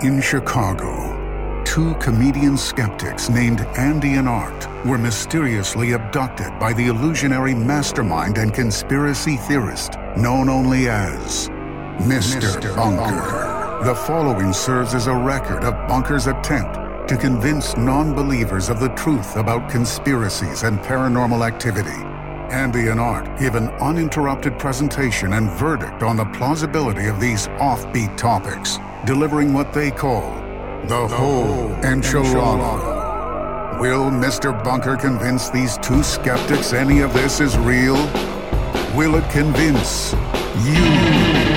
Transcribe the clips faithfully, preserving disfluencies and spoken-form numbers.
In Chicago, two comedian skeptics named Andy and Art were mysteriously abducted by the illusionary mastermind and conspiracy theorist known only as Mister Mister Bunker. Bunker. The following serves as a record of Bunker's attempt to convince non-believers of the truth about conspiracies and paranormal activity. Andy and Art give an uninterrupted presentation and verdict on the plausibility of these offbeat topics, delivering what they call the, the whole enchilada. Will Mister Bunker convince these two skeptics any of this is real? Will it convince you?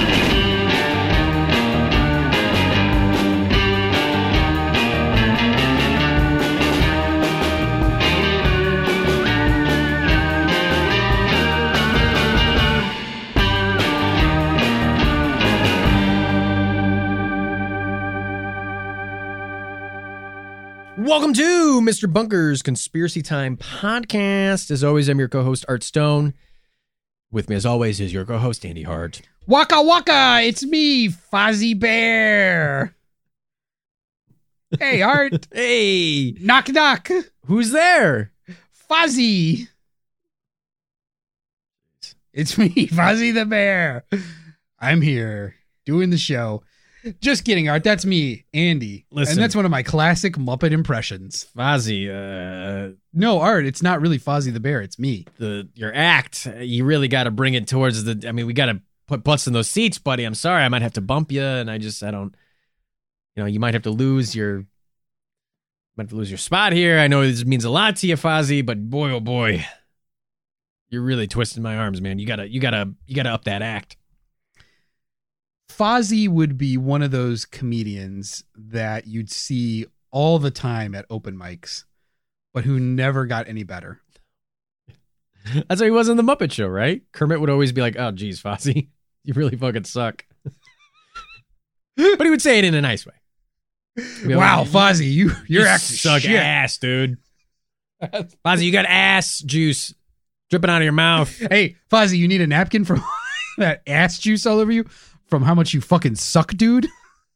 Welcome to Mister Bunker's Conspiracy Time podcast. As always, I'm your co-host, Art Stone. With me, as always, is your co-host, Andy Hart. Waka waka, it's me, Fozzie Bear. Hey, Art. Hey. Knock knock. Who's there? Fozzie. It's me, Fozzie the Bear. I'm here doing the show. Just kidding, Art. That's me, Andy. Listen. And that's one of my classic Muppet impressions. Fozzie, uh... No, Art, it's not really Fozzie the Bear. It's me. The Your act, you really got to bring it towards the... I mean, we got to put butts in those seats, buddy. I'm sorry. I might have to bump you, and I just, I don't... You know, you might have to lose your... might have to lose your spot here. I know this means a lot to you, Fozzie, but boy, oh boy. You're really twisting my arms, man. You gotta, you gotta, you gotta up that act. Fozzie would be one of those comedians that you'd see all the time at open mics, but who never got any better. That's how he was in the Muppet Show, right? Kermit would always be like, oh, geez, Fozzie, you really fucking suck. But he would say it in a nice way. Wow, like, Fozzie, you, you're you actually suck shit. ass, dude. Fozzie, you got ass juice dripping out of your mouth. Hey, Fozzie, you need a napkin from that ass juice all over you? From how much you fucking suck, dude.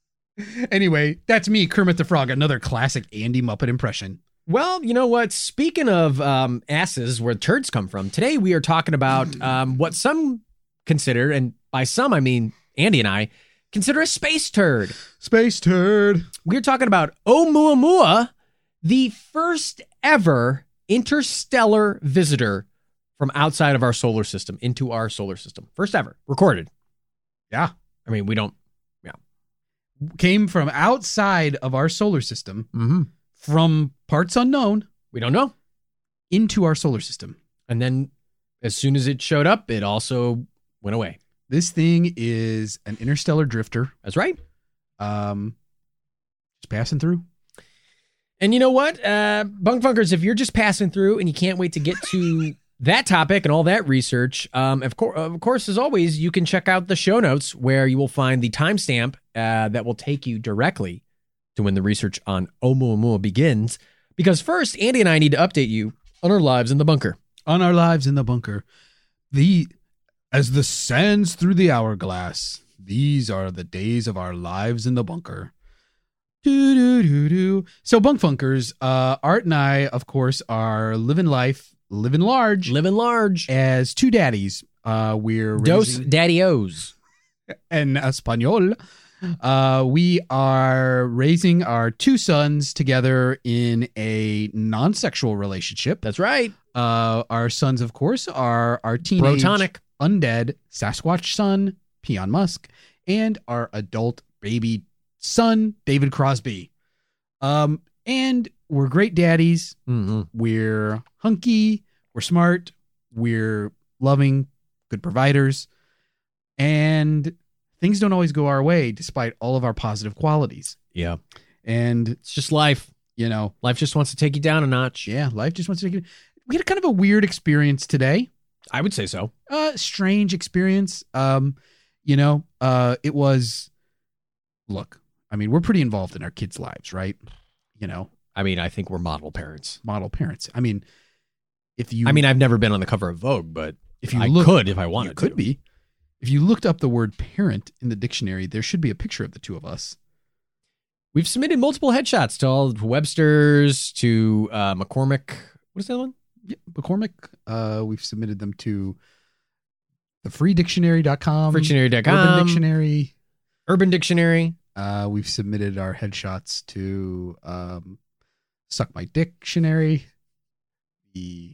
Anyway, that's me, Kermit the Frog, another classic Andy Muppet impression. Well, you know what? Speaking of um, asses, where turds come from, today we are talking about um, what some consider, and by some I mean Andy and I, consider a space turd. Space turd. We're talking about Oumuamua, the first ever interstellar visitor from outside of our solar system into our solar system. First ever. Recorded. Yeah. I mean, we don't, yeah. Came from outside of our solar system, Mm-hmm. from parts unknown. We don't know. Into our solar system. And then as soon as it showed up, it also went away. This thing is an interstellar drifter. That's right. Um, just passing through. And you know what? Uh, Bunk Funkers, if you're just passing through and you can't wait to get to that topic and all that research, um, of, course, of course, as always, you can check out the show notes where you will find the timestamp uh, that will take you directly to when the research on Oumuamua begins. Because first, Andy and I need to update you on our lives in the bunker. On our lives in the bunker. The as the sands through the hourglass, these are the days of our lives in the bunker. Do do do do. So, Bunk Funkers, uh, Art and I, of course, are living life. Living large. Living large. As two daddies. Uh, we're Dos raising... daddy-os. En español. Uh, we are raising our two sons together in a non-sexual relationship. That's right. Uh, our sons, of course, are our teenage Protonic. undead Sasquatch son, Peon Musk, and our adult baby son, David Crosby. Um, and we're great daddies. Mm-hmm. We're hunky. We're smart. We're loving, good providers. And things don't always go our way despite all of our positive qualities. Yeah. And it's just life. You know, life just wants to take you down a notch. Yeah. Life just wants to take you. We had a kind of a weird experience today. I would say so. Uh, strange experience. Um, you know, uh, it was, look, I mean, we're pretty involved in our kids' lives, right? You know, I mean, I think we're model parents. Model parents. I mean, if you, I mean, I've never been on the cover of Vogue, but if you I look, could if I wanted you could to. be. If you looked up the word parent in the dictionary, there should be a picture of the two of us. We've submitted multiple headshots to all Webster's, to uh, McCormick. What is the other one? Yeah, McCormick. Uh, we've submitted them to the free dictionary dot com, Dictionary dot com, Urban Dictionary. Urban Dictionary. Uh, we've submitted our headshots to um, Suck My Dictionary, the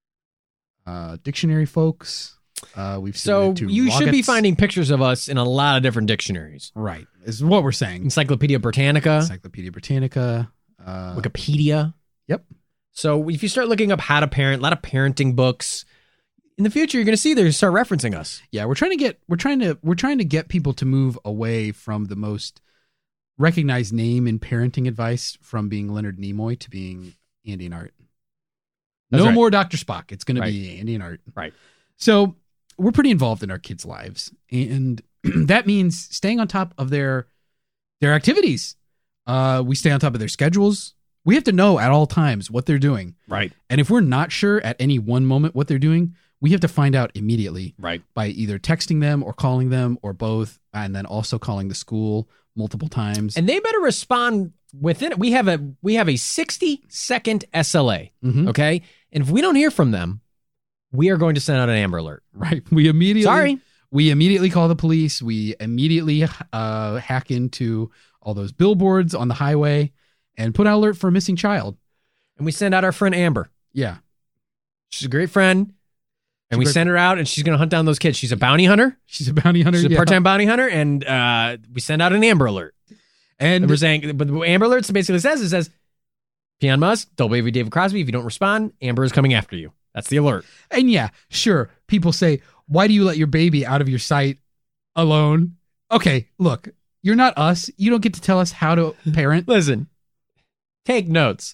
uh, dictionary folks. Uh, we've So submitted to you should be Rockets. finding pictures of us in a lot of different dictionaries. Right, is what we're saying. Encyclopedia Britannica, Encyclopedia Britannica. Uh, Wikipedia. Yep. So if you start looking up how to parent, a lot of parenting books, in the future you're going to see they start referencing us. Yeah, we're trying to get we're trying to we're trying to get people to move away from the most recognized name in parenting advice, from being Leonard Nimoy to being Andy and Art. That's no right. more Doctor Spock. It's going Right. to be Andy and Art. Right. So we're pretty involved in our kids' lives, and that means staying on top of their their activities. Uh, we stay on top of their schedules. We have to know at all times what they're doing. Right. And if we're not sure at any one moment what they're doing, we have to find out immediately Right. by either texting them or calling them or both, and then also calling the school multiple times. And they better respond within it. We have a we have a sixty second S L A. Mhm. Okay. And if we don't hear from them, we are going to send out an Amber Alert. Right. We immediately Sorry. We immediately call the police. We immediately uh, hack into all those billboards on the highway and put out alert for a missing child. And we send out our friend Amber. Yeah. She's a great friend. And we She's a great- send her out, and she's going to hunt down those kids. She's a bounty hunter. She's a bounty hunter. She's a yeah. part-time bounty hunter, and uh, we send out an Amber Alert. And And we're saying, but what Amber Alert basically says, it says, Peon Musk, Double Baby David Crosby, if you don't respond, Amber is coming after you. That's the alert. And yeah, sure. People say, why do you let your baby out of your sight alone? Okay, look, you're not us. You don't get to tell us how to parent. Listen, take notes.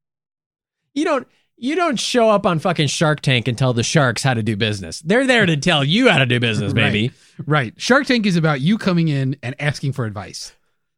You don't you don't show up on fucking Shark Tank and tell the sharks how to do business. They're there to tell you how to do business, baby. Right, right. Shark Tank is about you coming in and asking for advice.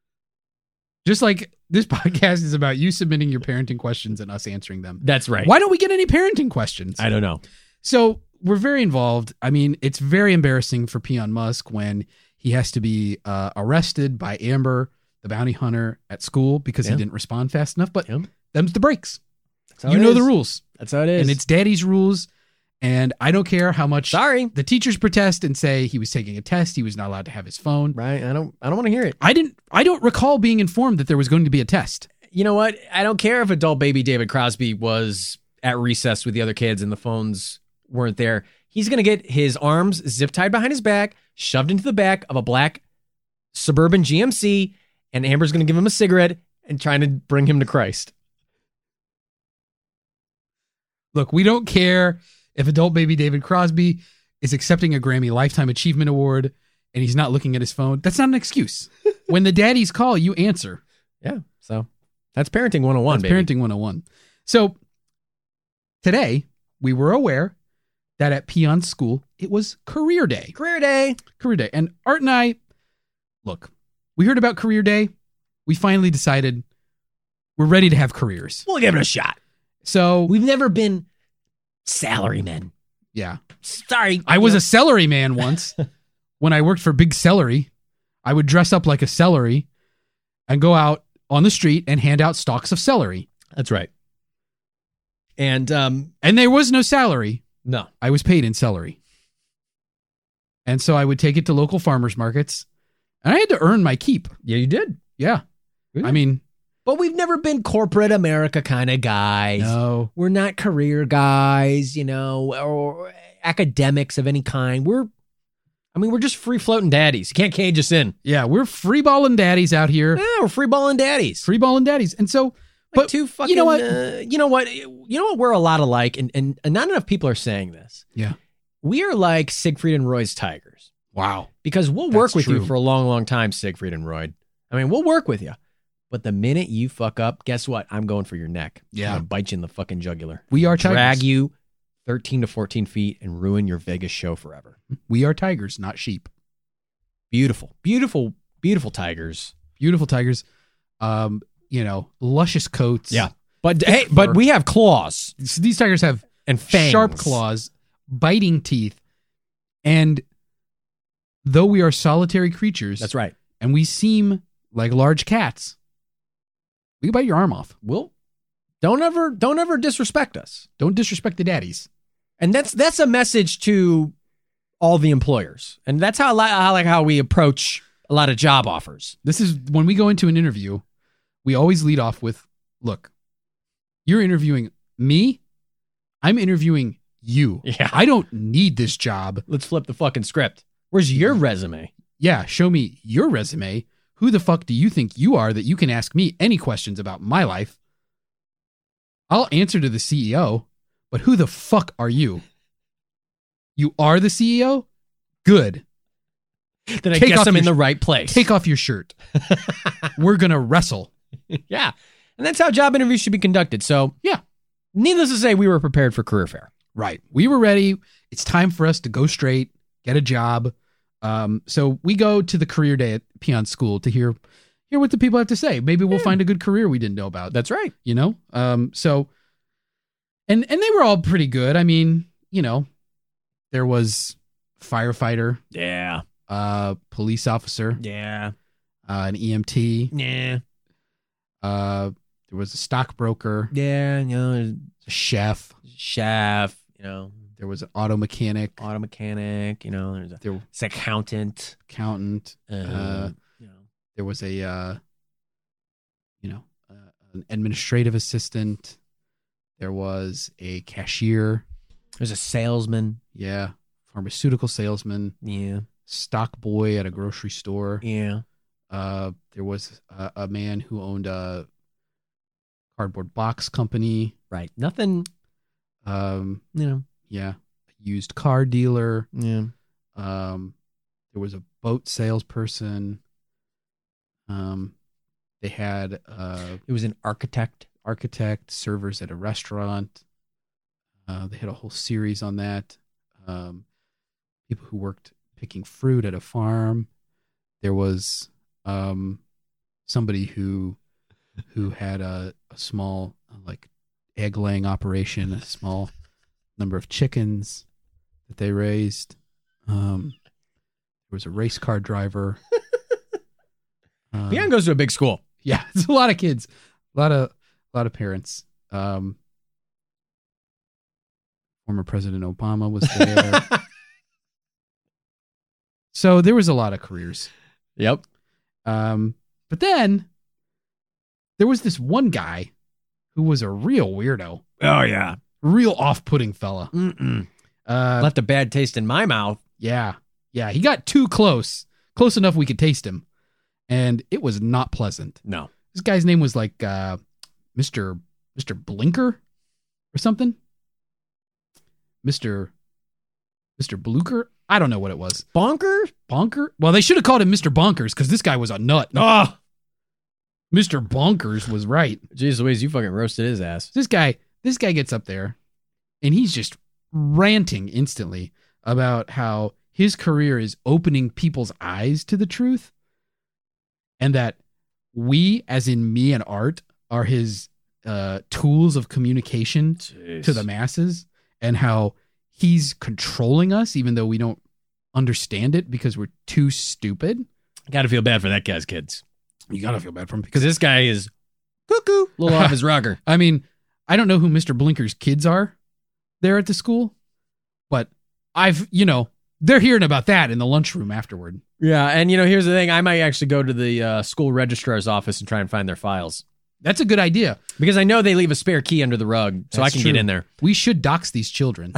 Just like this podcast is about you submitting your parenting questions and us answering them. That's right. Why don't we get any parenting questions? I don't know. So we're very involved. I mean, it's very embarrassing for Peon Musk when he has to be uh, arrested by Amber, the bounty hunter, at school because Yeah. he didn't respond fast enough. But Yeah. them's the breaks. That's how You it know is. the rules. That's how it is. And it's daddy's rules. And I don't care how much sorry. the teachers protest and say he was taking a test. He was not allowed to have his phone. Right. I don't I don't want to hear it. I didn't. I don't recall being informed that there was going to be a test. You know what? I don't care if adult baby David Crosby was at recess with the other kids and the phones weren't there. He's going to get his arms zip tied behind his back, shoved into the back of a black suburban G M C, and Amber's going to give him a cigarette and trying to bring him to Christ. Look, we don't care if adult baby David Crosby is accepting a Grammy Lifetime Achievement Award and he's not looking at his phone. That's not an excuse. When the daddies call, you answer. Yeah. So that's parenting one oh one, That's baby. parenting one oh one. So today we were aware that at Peon's school, it was career day. Career day. Career day. And Art and I, look, we heard about career day. We finally decided we're ready to have careers. We'll give it a shot. So, We've never been salarymen. yeah. Sorry. I was a celery man once. When I worked for Big Celery, I would dress up like a celery and go out on the street and hand out stalks of celery. That's right. And um And there was no salary. no. I was paid in celery. And so I would take it to local farmers markets and I had to earn my keep. Yeah, you did. Yeah. I mean, But we've never been corporate America kind of guys. no. We're not career guys, you know, or academics of any kind. We're, I mean, we're just free floating daddies. You can't cage us in. Yeah, we're free balling daddies out here. Yeah, we're free balling daddies. Free balling daddies. And so, Like but two fucking, you know what? Uh, you know what? You know what? We're a lot alike, and, and, and not enough people are saying this. Yeah. We are like Siegfried and Roy's tigers Wow. because we'll work That's with you true. for a long, long time, Siegfried and Roy. I mean, we'll work with you. But the minute you fuck up, guess what? I'm going for your neck. Yeah. I'm gonna bite you in the fucking jugular. We are tigers. Drag you thirteen to fourteen feet and ruin your Vegas show forever. We are tigers, not sheep. Beautiful, beautiful, beautiful tigers. Beautiful tigers. Um, you know, luscious coats. Yeah. But hey, but we have claws These tigers have and fangs. sharp claws, biting teeth, and though we are solitary creatures, That's right. and we seem like large cats, We can bite your arm off. We'll don't ever don't ever disrespect us. Don't disrespect the daddies. And that's that's a message to all the employers. And that's how I like, I like how we approach a lot of job offers. This is when we go into an interview, we always lead off with, look, you're interviewing me. I'm interviewing you. Yeah. I don't need this job. Let's flip the fucking script. Where's your resume? Yeah. Show me your resume. Who the fuck do you think you are that you can ask me any questions about my life? I'll answer to the C E O, but who the fuck are you? You are the C E O? Good. Then I Take guess off I'm in your- the right place. Take off your shirt. We're going to wrestle. Yeah. And that's how job interviews should be conducted. So, Yeah. needless to say, we were prepared for career fair. Right. We were ready. It's time for us to go straight, get a job. Um, so we go to the career day at Peon School to hear hear what the people have to say. Maybe we'll Yeah. find a good career we didn't know about. That's right. You know? Um, so and and they were all pretty good. I mean, you know, there was firefighter, Yeah. uh, police officer, Yeah. uh, an E M T, Yeah. uh, there was a stockbroker, Yeah. You know, there's a chef, a chef, you know, there was an auto mechanic, auto mechanic, you know, there's a there was there's accountant. accountant, Uh, Uh, you know. there was a uh, you know uh, an administrative assistant, there was a cashier, There's a salesman. yeah, pharmaceutical salesman, Yeah. stock boy at a grocery store. Yeah. Uh, there was a, a man who owned a cardboard box company. Right. Nothing, Um, you know. yeah, a used car dealer. Yeah. Um, there was a boat salesperson. Um, they had uh It was an architect. architect, servers at a restaurant. Uh, they had a whole series on that. Um, people who worked picking fruit at a farm. There was um, somebody who who had a, a small uh, like egg laying operation, a small number of chickens that they raised. Um, there was a race car driver. Uh, Peon goes to a big school. yeah, it's a lot of kids, a lot of a lot of parents. Um, former President Obama was there. So there was a lot of careers. Yep. Um, but then there was this one guy who was a real weirdo, Oh, yeah. real off-putting fella. Mm-mm. Uh, Left a bad taste in my mouth. yeah, yeah, he got too close, close enough we could taste him, and it was not pleasant. No. This guy's name was like uh, Mister Mister Blinker or something. Mister Mister Blucher. I don't know what it was. Bonker? Bonker? Well, they should have called him Mister Bonkers because this guy was a nut. Oh. Mister Bonkers was right. Jeez Louise, you fucking roasted his ass. This guy, this guy gets up there and he's just ranting instantly about how his career is opening people's eyes to the truth and that we, as in me and Art, are his uh, tools of communication Jeez. to the masses, and how he's controlling us even though we don't understand it because we're too stupid. Gotta feel bad for that guy's kids. You gotta feel bad for him Because because this guy is cuckoo, a little off his rocker. I mean, I don't know who Mister Blinker's kids are there at the school, but I've, you know, they're hearing about that in the lunchroom afterward. Yeah, and you know, here's the thing. I might actually go to the uh, school registrar's office and try and find their files. That's a good idea. Because I know they leave a spare key under the rug, so That's I can true. get in there. We should dox these children.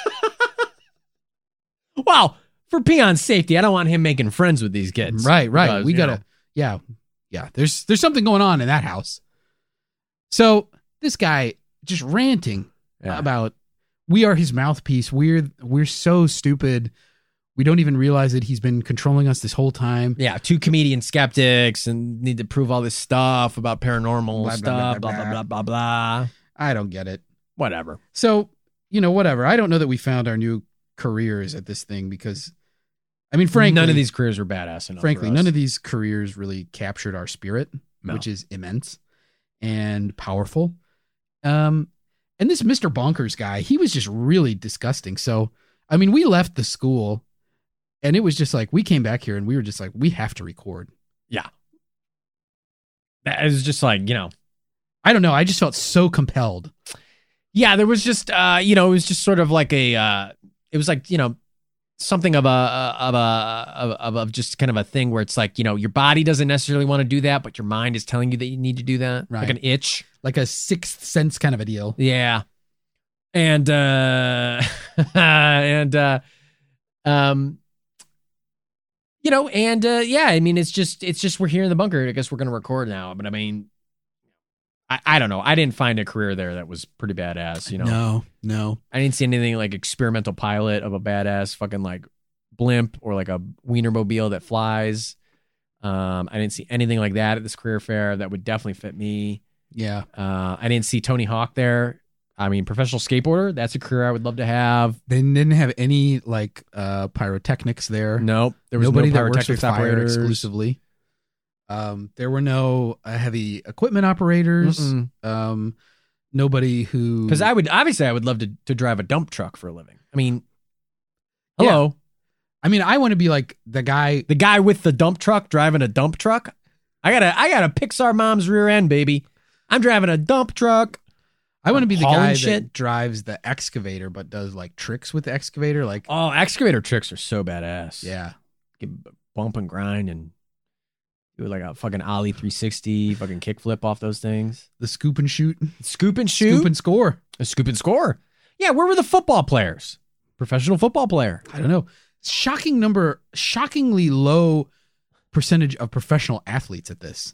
Wow, for Peon's safety, I don't want him making friends with these kids. Right, right. Because, we you gotta, know, yeah, yeah. There's there's something going on in that house. So this guy just ranting yeah. about we are his mouthpiece. We're we're so stupid. We don't even realize that he's been controlling us this whole time. Yeah, two comedian skeptics and need to prove all this stuff about paranormal Blah, blah, stuff, blah, blah, blah, blah, blah, blah, blah. I don't get it. Whatever. So, you know, whatever. I don't know that we found our new careers at this thing because, I mean, frankly, none of these careers were badass enough. frankly, for us. none of these careers really captured our spirit, No. which is immense and powerful. Um, and this Mister Bonkers guy, he was just really disgusting. So, I mean, we left the school and it was just like, we came back here and we were just like, we have to record. It was just like, you know, I don't know. I just felt so compelled. Yeah, there was just, uh, you know, it was just sort of like a, uh, it was like, you know, something of a, of a, of, of just kind of a thing where it's like, you know, your body doesn't necessarily want to do that, but your mind is telling you that you need to do that. Right. Like an itch. Like a sixth sense kind of a deal. Yeah. And, uh, and, uh, um, you know, and, uh, yeah, I mean, it's just, it's just, we're here in the bunker. I guess we're going to record now, but I mean, I, I don't know. I didn't find a career there that was pretty badass, you know? No, no. I didn't see anything like experimental pilot of a badass fucking like blimp or like a Wienermobile that flies. Um, I didn't see anything like that at this career fair that would definitely fit me. Yeah. Uh, I didn't see Tony Hawk there. I mean, professional skateboarder, that's a career I would love to have. They didn't have any like uh, pyrotechnics there. Nope. There was Nobody no that works with pyrotechnics fire operators. exclusively. Um, there were no uh, heavy equipment operators. Mm-mm. Um, nobody who Because I would, obviously, I would love to, to drive a dump truck for a living. I mean, hello. I mean, I want to be like the guy. The guy with the dump truck driving a dump truck. I got a, I got a Pixar mom's rear end, baby. I'm driving a dump truck. I want to be the Hauling guy shit. that drives the excavator, but does like tricks with the excavator. Like, Oh, excavator tricks are so badass. yeah, Get bump and grind and do like a fucking Ollie three sixty, fucking kickflip off those things. the scoop and shoot, Scoop and shoot. scoop and score. A scoop and score. Yeah, where were the football players? Professional football player. I don't know. Shocking number, shockingly low percentage of professional athletes at this.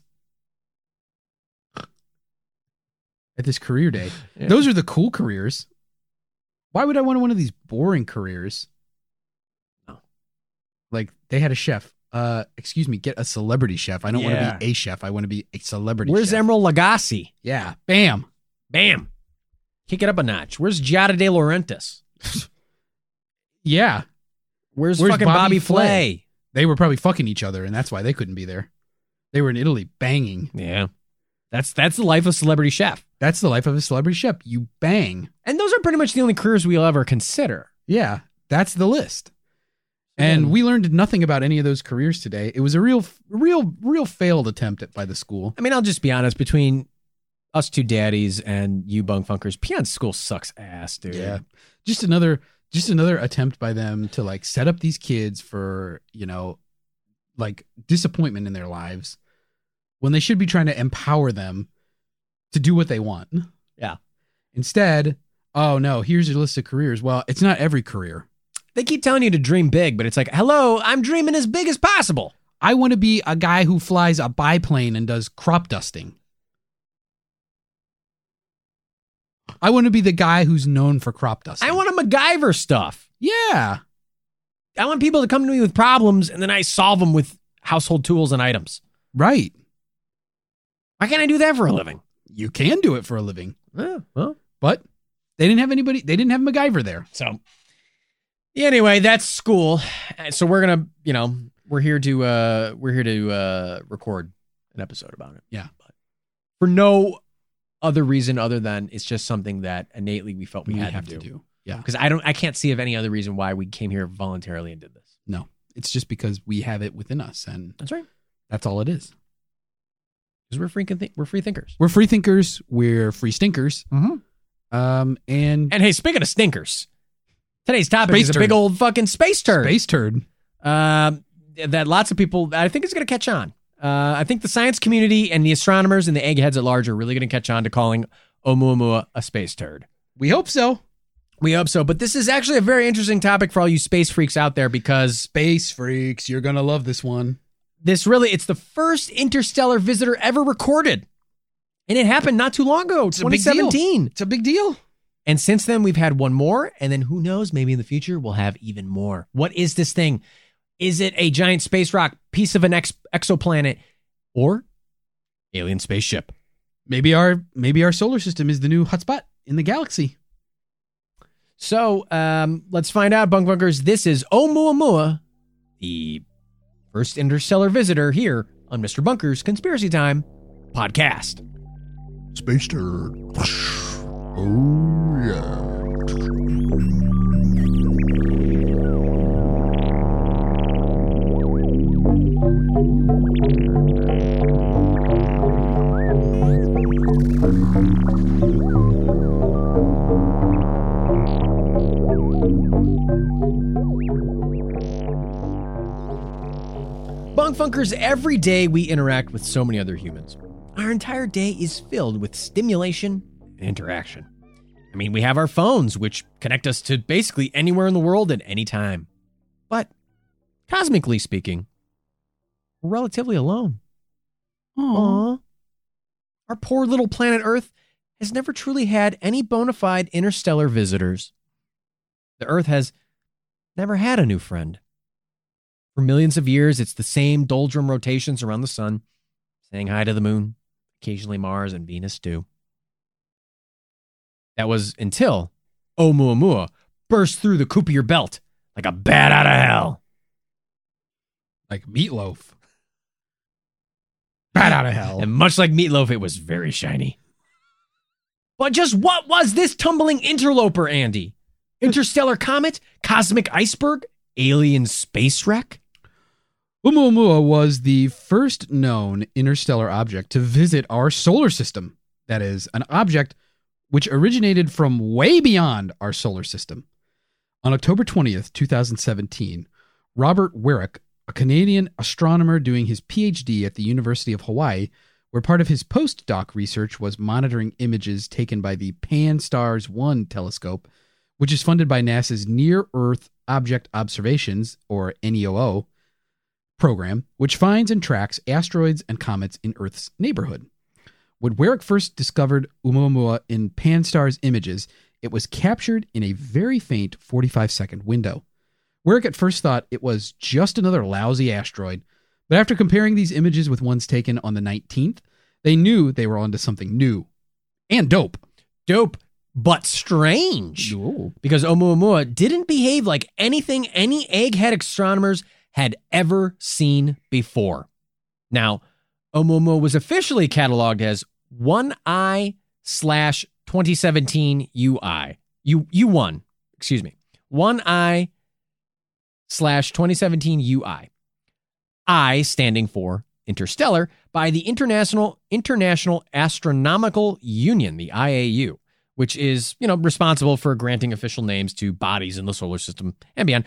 At this career day. Yeah. Those are the cool careers. Why would I want one of these boring careers? No. Like they had a chef. Uh, excuse me, get a celebrity chef. I don't Yeah. want to be a chef. I want to be a celebrity Where's chef. Emerald Lagasse? Yeah. Bam. Bam. Kick it up a notch. Where's Giada De Laurentiis? Yeah. Where's, Where's fucking Bobby Bobby, Flay? Flay? They were probably fucking each other, and that's why they couldn't be there. They were in Italy banging. Yeah. That's that's the life of celebrity chef. That's the life of a celebrity chef. You bang. And those are pretty much the only careers we'll ever consider. Yeah. That's the list. And Again. we learned nothing about any of those careers today. It was a real, real, real failed attempt at by the school. I mean, I'll just be honest, between us two daddies and you bung funkers, Peon School sucks ass, dude. Yeah. Just another, just another attempt by them to like set up these kids for, you know, like disappointment in their lives when they should be trying to empower them to do what they want. Yeah. Instead, oh no, here's your list of careers. Well, it's not every career. They keep telling you to dream big, but it's like, hello, I'm dreaming as big as possible. I want to be a guy who flies a biplane and does crop dusting. I want to be the guy who's known for crop dusting. I want to MacGyver stuff. Yeah. I want people to come to me with problems and then I solve them with household tools and items. Right. Why can't I do that for a living? You can do it for a living. Eh, well, But they didn't have anybody, they didn't have MacGyver there. so anyway, that's school. Uh, So we're gonna, you know, we're here to uh we're here to uh record an episode about it. Yeah. But for no other reason other than it's just something that innately we felt we, We had have to to do. do. Yeah. Because I don't I can't see of any other reason why we came here voluntarily and did this. No, it's just because we have it within us and That's right. that's all it is. Because we're freaking th- we're free thinkers. We're free thinkers. We're free stinkers. Mm-hmm. Um, and, And hey, speaking of stinkers, today's topic Space is a turd. big old fucking space turd. space turd. Um, that lots of people, I think, is going to catch on. Uh, I think the science community and the astronomers and the eggheads at large are really going to catch on to calling Oumuamua a space turd. We hope so. We hope so. But this is actually a very interesting topic for all you space freaks out there because Space freaks. You're going to love this one. this really, it's the first interstellar visitor ever recorded. And it happened not too long ago, It's a big twenty deal. seventeen. It's a big deal. And since then, we've had one more. And then who knows, maybe in the future, we'll have even more. What is this thing? Is it a giant space rock, piece of an ex- exoplanet, or alien spaceship? Maybe our maybe our solar system is the new hotspot in the galaxy. So um, let's find out, Bunk Bunkers. This is Oumuamua, the first interstellar visitor here on Mister Bunker's Conspiracy Time podcast. Space turd. Oh, yeah. Funkers, every day we interact with so many other humans. Our entire day is filled with stimulation and interaction. I mean, we have our phones, which connect us to basically anywhere in the world at any time. But cosmically speaking, we're relatively alone. Aww. Our poor little planet Earth has never truly had any bona fide interstellar visitors. The Earth has never had a new friend. For millions of years, it's the same doldrum rotations around the sun, saying hi to the moon, occasionally Mars and Venus too. That was until Oumuamua burst through the Kuiper belt like a bat out of hell. Like meatloaf. Bat out of hell. And much like meatloaf, it was very shiny. But just what was this tumbling interloper, Andy? Interstellar comet? Cosmic iceberg? Alien space wreck? Oumuamua was the first known interstellar object to visit our solar system. That is, an object which originated from way beyond our solar system. On October twentieth, twenty seventeen, Robert Wyrick, a Canadian astronomer doing his P H D at the University of Hawaii, where part of his postdoc research was monitoring images taken by the Pan-STARRS one telescope, which is funded by NASA's Near-Earth Object Observations, or NEOO, program, which finds and tracks asteroids and comets in Earth's neighborhood. When Wyrick first discovered Oumuamua in Pan-STARRS images, it was captured in a very faint forty-five second window. Wyrick at first thought it was just another lousy asteroid, but after comparing these images with ones taken on the nineteenth, they knew they were onto something new and dope. Dope, but strange. Ooh. Because Oumuamua didn't behave like anything any egghead astronomers had ever seen before. Now, Oumuamua was officially cataloged as one I slash twenty seventeen U I. U, U1, excuse me. one I slash twenty seventeen U I. I standing for interstellar by the International International Astronomical Union, the I A U, which is, you know, responsible for granting official names to bodies in the solar system and beyond.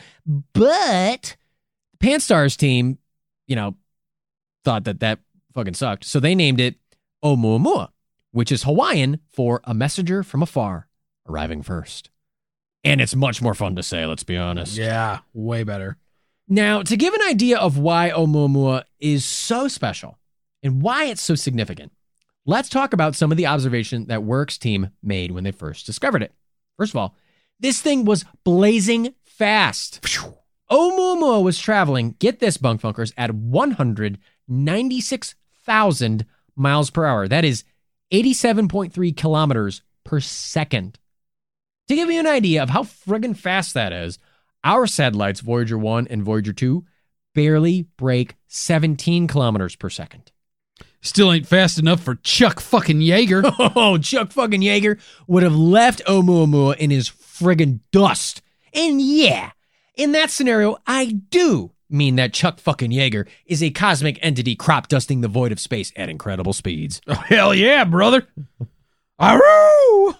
But Pan-STARRS team, you know, thought that that fucking sucked. So they named it Oumuamua, which is Hawaiian for a messenger from afar arriving first. And it's much more fun to say, let's be honest. Yeah, way better. Now, to give an idea of why Oumuamua is so special and why it's so significant, let's talk about some of the observation that Wyrick's team made when they first discovered it. First of all, this thing was blazing fast. Oumuamua was traveling, get this, bunk funkers, at one hundred ninety-six thousand miles per hour. That is eighty-seven point three kilometers per second. To give you an idea of how friggin' fast that is, our satellites, Voyager one and Voyager two, barely break seventeen kilometers per second. Still ain't fast enough for Chuck fucking Yeager. Oh, Chuck fucking Yeager would have left Oumuamua in his friggin' dust. And yeah, in that scenario, I do mean that Chuck fucking Yeager is a cosmic entity crop dusting the void of space at incredible speeds. Oh, hell yeah, brother. Aroo!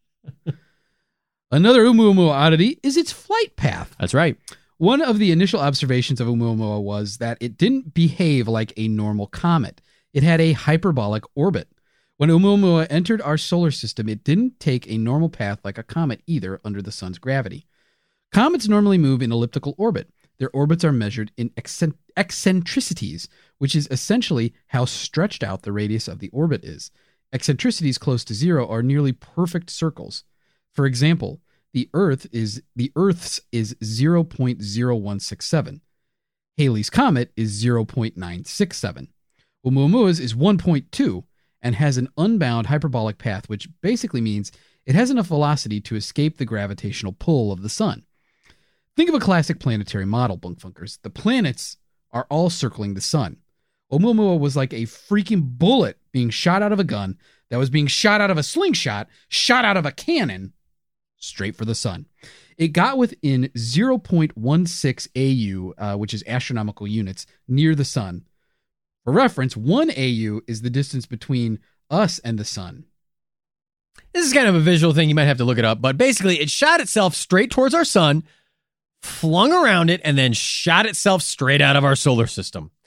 Another Oumuamua oddity is its flight path. That's right. One of the initial observations of Oumuamua was that it didn't behave like a normal comet. It had a hyperbolic orbit. When Oumuamua entered our solar system, it didn't take a normal path like a comet either under the sun's gravity. Comets normally move in elliptical orbit. Their orbits are measured in eccent- eccentricities, which is essentially how stretched out the radius of the orbit is. Eccentricities close to zero are nearly perfect circles. For example, the Earth is the Earth's is zero point zero one six seven. Halley's Comet is zero point nine six seven. Oumuamua's is one point two and has an unbound hyperbolic path, which basically means it has enough velocity to escape the gravitational pull of the sun. Think of a classic planetary model, bunkfunkers. The planets are all circling the sun. Oumuamua was like a freaking bullet being shot out of a gun that was being shot out of a slingshot, shot out of a cannon, straight for the sun. It got within zero point one six A U, uh, which is astronomical units, near the sun. For reference, one A U is the distance between us and the sun. This is kind of a visual thing. You might have to look it up. But basically, it shot itself straight towards our sun, flung around it, and then shot itself straight out of our solar system.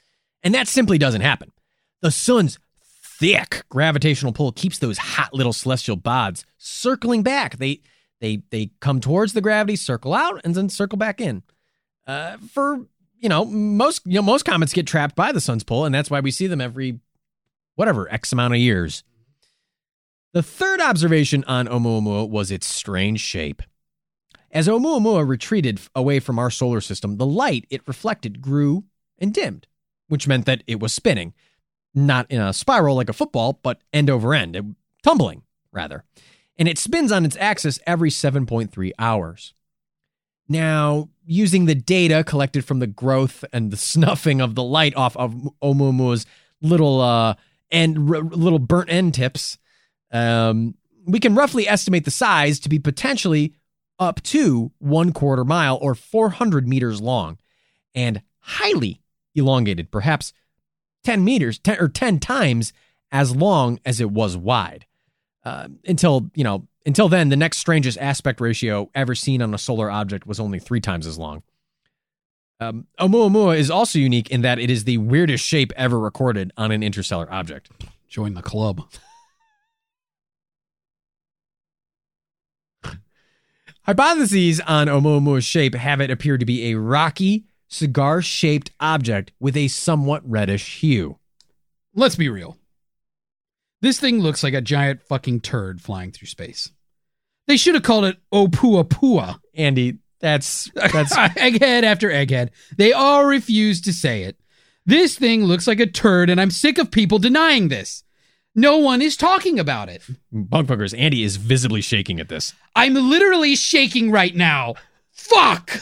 And that simply doesn't happen. The sun's thick gravitational pull keeps those hot little celestial bodies circling back. They they they come towards the gravity, circle out, and then circle back in. Uh, for you know most you know most comets get trapped by the sun's pull, and that's why we see them every whatever X amount of years. The third observation on Oumuamua was its strange shape. As Oumuamua retreated away from our solar system, the light it reflected grew and dimmed, which meant that it was spinning. Not in a spiral like a football, but end over end, it, tumbling, rather. And it spins on its axis every seven point three hours. Now, using the data collected from the growth and the snuffing of the light off of Oumuamua's little uh, end, r- little burnt end tips, um, we can roughly estimate the size to be potentially up to one quarter mile or four hundred meters long, and highly elongated, perhaps ten meters, ten or ten times as long as it was wide. Uh, until, you know, until then, the next strangest aspect ratio ever seen on a solar object was only three times as long. Um, Oumuamua is also unique in that it is the weirdest shape ever recorded on an interstellar object. Join the club. Hypotheses on Oumuamua's shape have it appear to be a rocky, cigar-shaped object with a somewhat reddish hue. Let's be real. This thing looks like a giant fucking turd flying through space. They should have called it Opuapua. Andy, that's that's egghead after egghead. They all refuse to say it. This thing looks like a turd, and I'm sick of people denying this. No one is talking about it. Bunkfuckers, Andy is visibly shaking at this. I'm literally shaking right now. Fuck!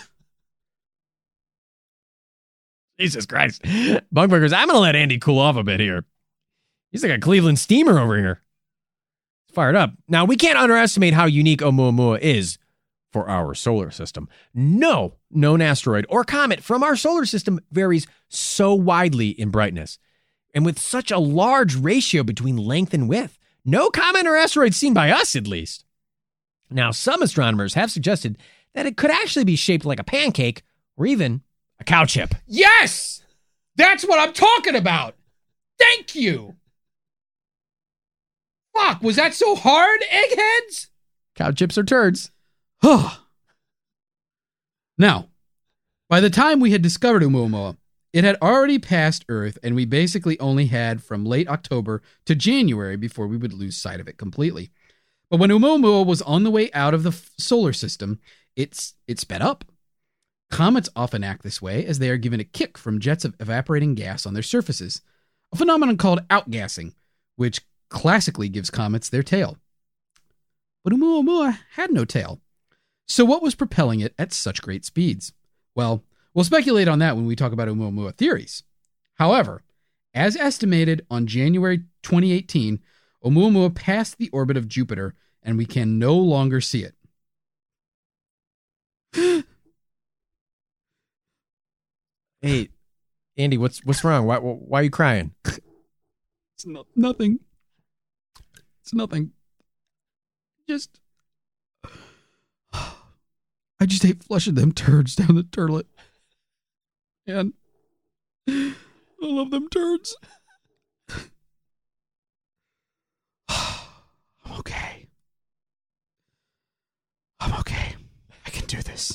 Jesus Christ. Bunkfuckers, I'm going to let Andy cool off a bit here. He's like a Cleveland steamer over here. Fired up. Now, we can't underestimate how unique Oumuamua is for our solar system. No known asteroid or comet from our solar system varies so widely in brightness. And with such a large ratio between length and width, no comet or asteroid seen by us, at least. Now, some astronomers have suggested that it could actually be shaped like a pancake or even a cow chip. Yes! That's what I'm talking about! Thank you! Fuck, was that so hard, eggheads? Cow chips or turds. Now, by the time we had discovered Oumuamua, it had already passed Earth, and we basically only had from late October to January before we would lose sight of it completely. But when Oumuamua was on the way out of the f- solar system, it's it sped up. Comets often act this way as they are given a kick from jets of evaporating gas on their surfaces, a phenomenon called outgassing, which classically gives comets their tail. But Oumuamua had no tail. So what was propelling it at such great speeds? Well, we'll speculate on that when we talk about Oumuamua theories. However, as estimated on January twenty eighteen, Oumuamua passed the orbit of Jupiter, and we can no longer see it. Hey, Andy, what's what's wrong? Why why are you crying? It's no, nothing. It's nothing. Just, I just hate flushing them turds down the turlet. And I love them turds. I'm okay. I'm okay. I can do this.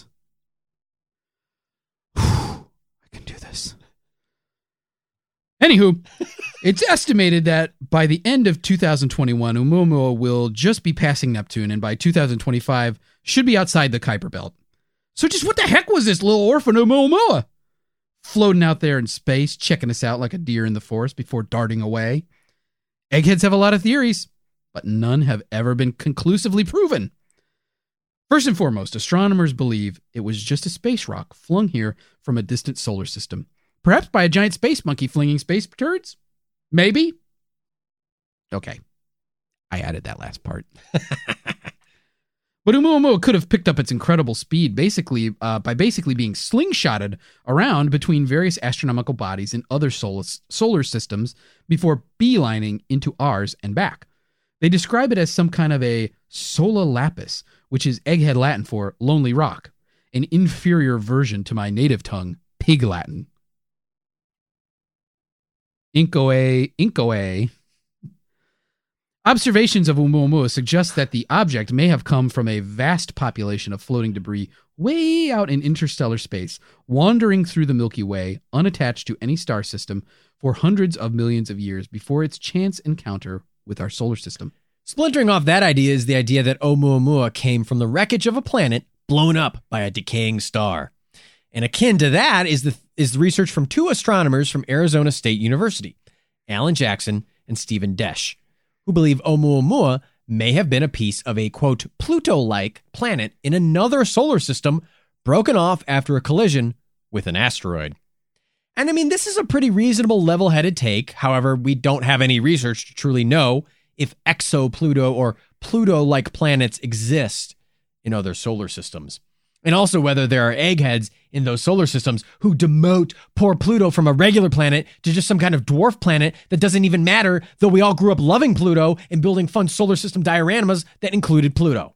I can do this. Anywho, it's estimated that by the end of two thousand twenty-one, Oumuamua will just be passing Neptune, and by two thousand twenty-five, should be outside the Kuiper Belt. So just what the heck was this little orphan Oumuamua? Floating out there in space, checking us out like a deer in the forest before darting away. Eggheads have a lot of theories, but none have ever been conclusively proven. First and foremost, astronomers believe it was just a space rock flung here from a distant solar system. Perhaps by a giant space monkey flinging space turds? Maybe? Okay. I added that last part. But Oumuamua could have picked up its incredible speed basically uh, by basically being slingshotted around between various astronomical bodies in other solar, solar systems before beelining into ours and back. They describe it as some kind of a sola lapis, which is egghead Latin for lonely rock, an inferior version to my native tongue, pig Latin. Inkoe, Inkoe. Observations of Oumuamua suggest that the object may have come from a vast population of floating debris way out in interstellar space, wandering through the Milky Way, unattached to any star system, for hundreds of millions of years before its chance encounter with our solar system. Splintering off that idea is the idea that Oumuamua came from the wreckage of a planet blown up by a decaying star. And akin to that is the is the research from two astronomers from Arizona State University, Alan Jackson and Stephen Desch, who believe Oumuamua may have been a piece of a, quote, Pluto-like planet in another solar system broken off after a collision with an asteroid. And I mean, this is a pretty reasonable level-headed take. However, we don't have any research to truly know if exo-Pluto or Pluto-like planets exist in other solar systems. And also whether there are eggheads in those solar systems who demote poor Pluto from a regular planet to just some kind of dwarf planet that doesn't even matter, though we all grew up loving Pluto and building fun solar system dioramas that included Pluto.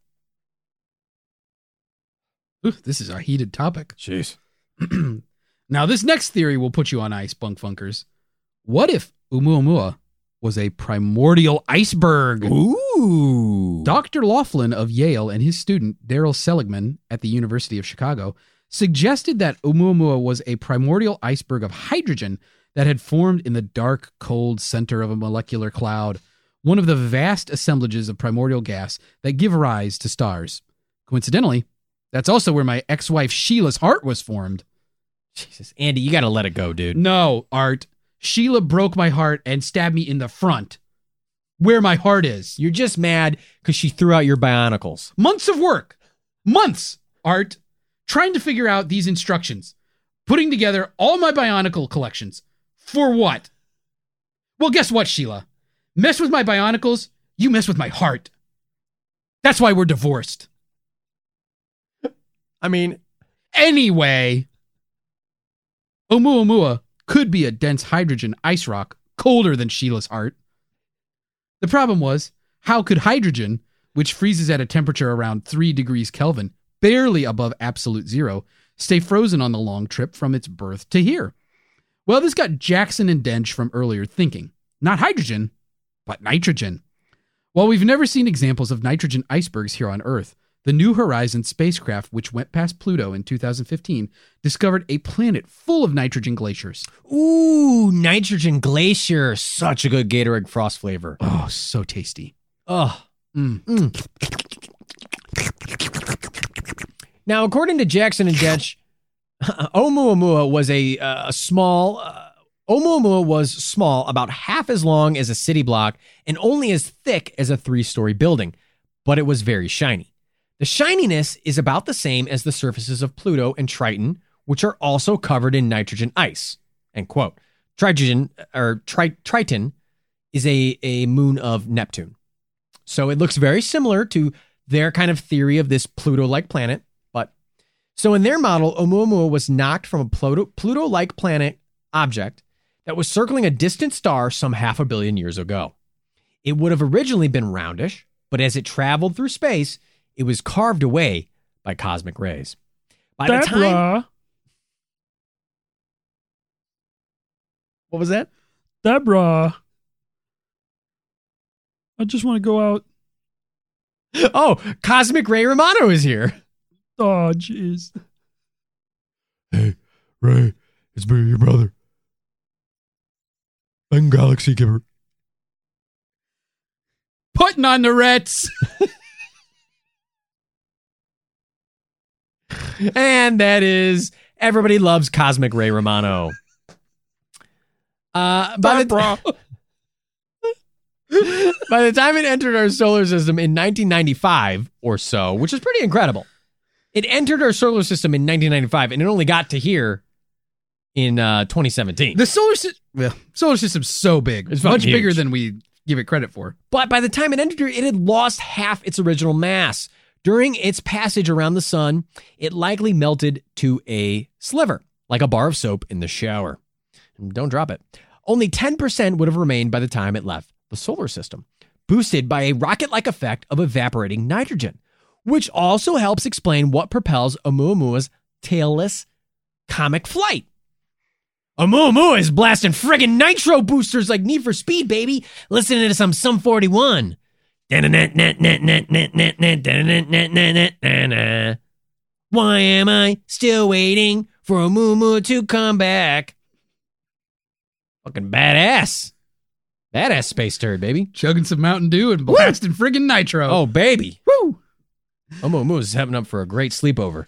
Ooh, this is a heated topic. Jeez. Now, this next theory will put you on ice, bunk funkers. What if Oumuamua was a primordial iceberg? Ooh. Doctor Laughlin of Yale and his student Daryl Seligman at the University of Chicago suggested that Oumuamua was a primordial iceberg of hydrogen that had formed in the dark, cold center of a molecular cloud, one of the vast assemblages of primordial gas that give rise to stars. Coincidentally, that's also where my ex-wife Sheila's heart was formed. Jesus, Andy, you got to let it go, dude. No, Art. Sheila broke my heart and stabbed me in the front, where my heart is. You're just mad because she threw out your bionicles. Months of work. Months, Art, trying to figure out these instructions. Putting together all my bionicle collections. For what? Well, guess what, Sheila? Mess with my bionicles, you mess with my heart. That's why we're divorced. I mean, anyway, Oumuamua could be a dense hydrogen ice rock colder than Sheila's heart. The problem was, how could hydrogen, which freezes at a temperature around three degrees Kelvin, barely above absolute zero, stay frozen on the long trip from its birth to here? Well, this got Jackson and Dench from earlier thinking. Not hydrogen, but nitrogen. While we've never seen examples of nitrogen icebergs here on Earth, the New Horizons spacecraft, which went past Pluto in two thousand fifteen, discovered a planet full of nitrogen glaciers. Ooh, nitrogen glacier. Such a good Gatorade Frost flavor. Oh, so tasty. Oh. Mm. Mm. Now, according to Jackson and Dench, Oumuamua was a, uh, a small... Uh, Oumuamua was small, about half as long as a city block, and only as thick as a three-story building, but it was very shiny. The shininess is about the same as the surfaces of Pluto and Triton, which are also covered in nitrogen ice. End quote. Triton, or tri- Triton is a, a moon of Neptune. So it looks very similar to their kind of theory of this Pluto-like planet. But so in their model, Oumuamua was knocked from a Pluto, Pluto-like planet object that was circling a distant star some half a billion years ago. It would have originally been roundish, but as it traveled through space, it was carved away by cosmic rays. By the time... What was that? Deborah. I just want to go out. Oh, Cosmic Ray Romano is here. Oh, jeez. Hey, Ray, it's me, your brother. Ben Galaxy Giver. Putting on the Reds. And that is Everybody Loves Cosmic Ray Romano. Uh, by, the t- by the time it entered our solar system in nineteen ninety-five or so, which is pretty incredible, it entered our solar system in nineteen ninety-five and it only got to here in uh, twenty seventeen. The solar, si- well, solar system's so big. It's much huge. bigger than we give it credit for. But by the time it entered here, it had lost half its original mass. During its passage around the sun, it likely melted to a sliver, like a bar of soap in the shower. And don't drop it. Only ten percent would have remained by the time it left the solar system, boosted by a rocket-like effect of evaporating nitrogen, which also helps explain what propels Oumuamua's tailless comic flight. Oumuamua is blasting friggin' nitro boosters like Need for Speed, baby. Listening to some Sum forty-one. Why am I still waiting for Oumuamua to come back? Fucking badass. Badass space turd, baby. Chugging some Mountain Dew and blasting friggin' nitro. Oh, baby. Woo! Oumuamua is having up for a great sleepover.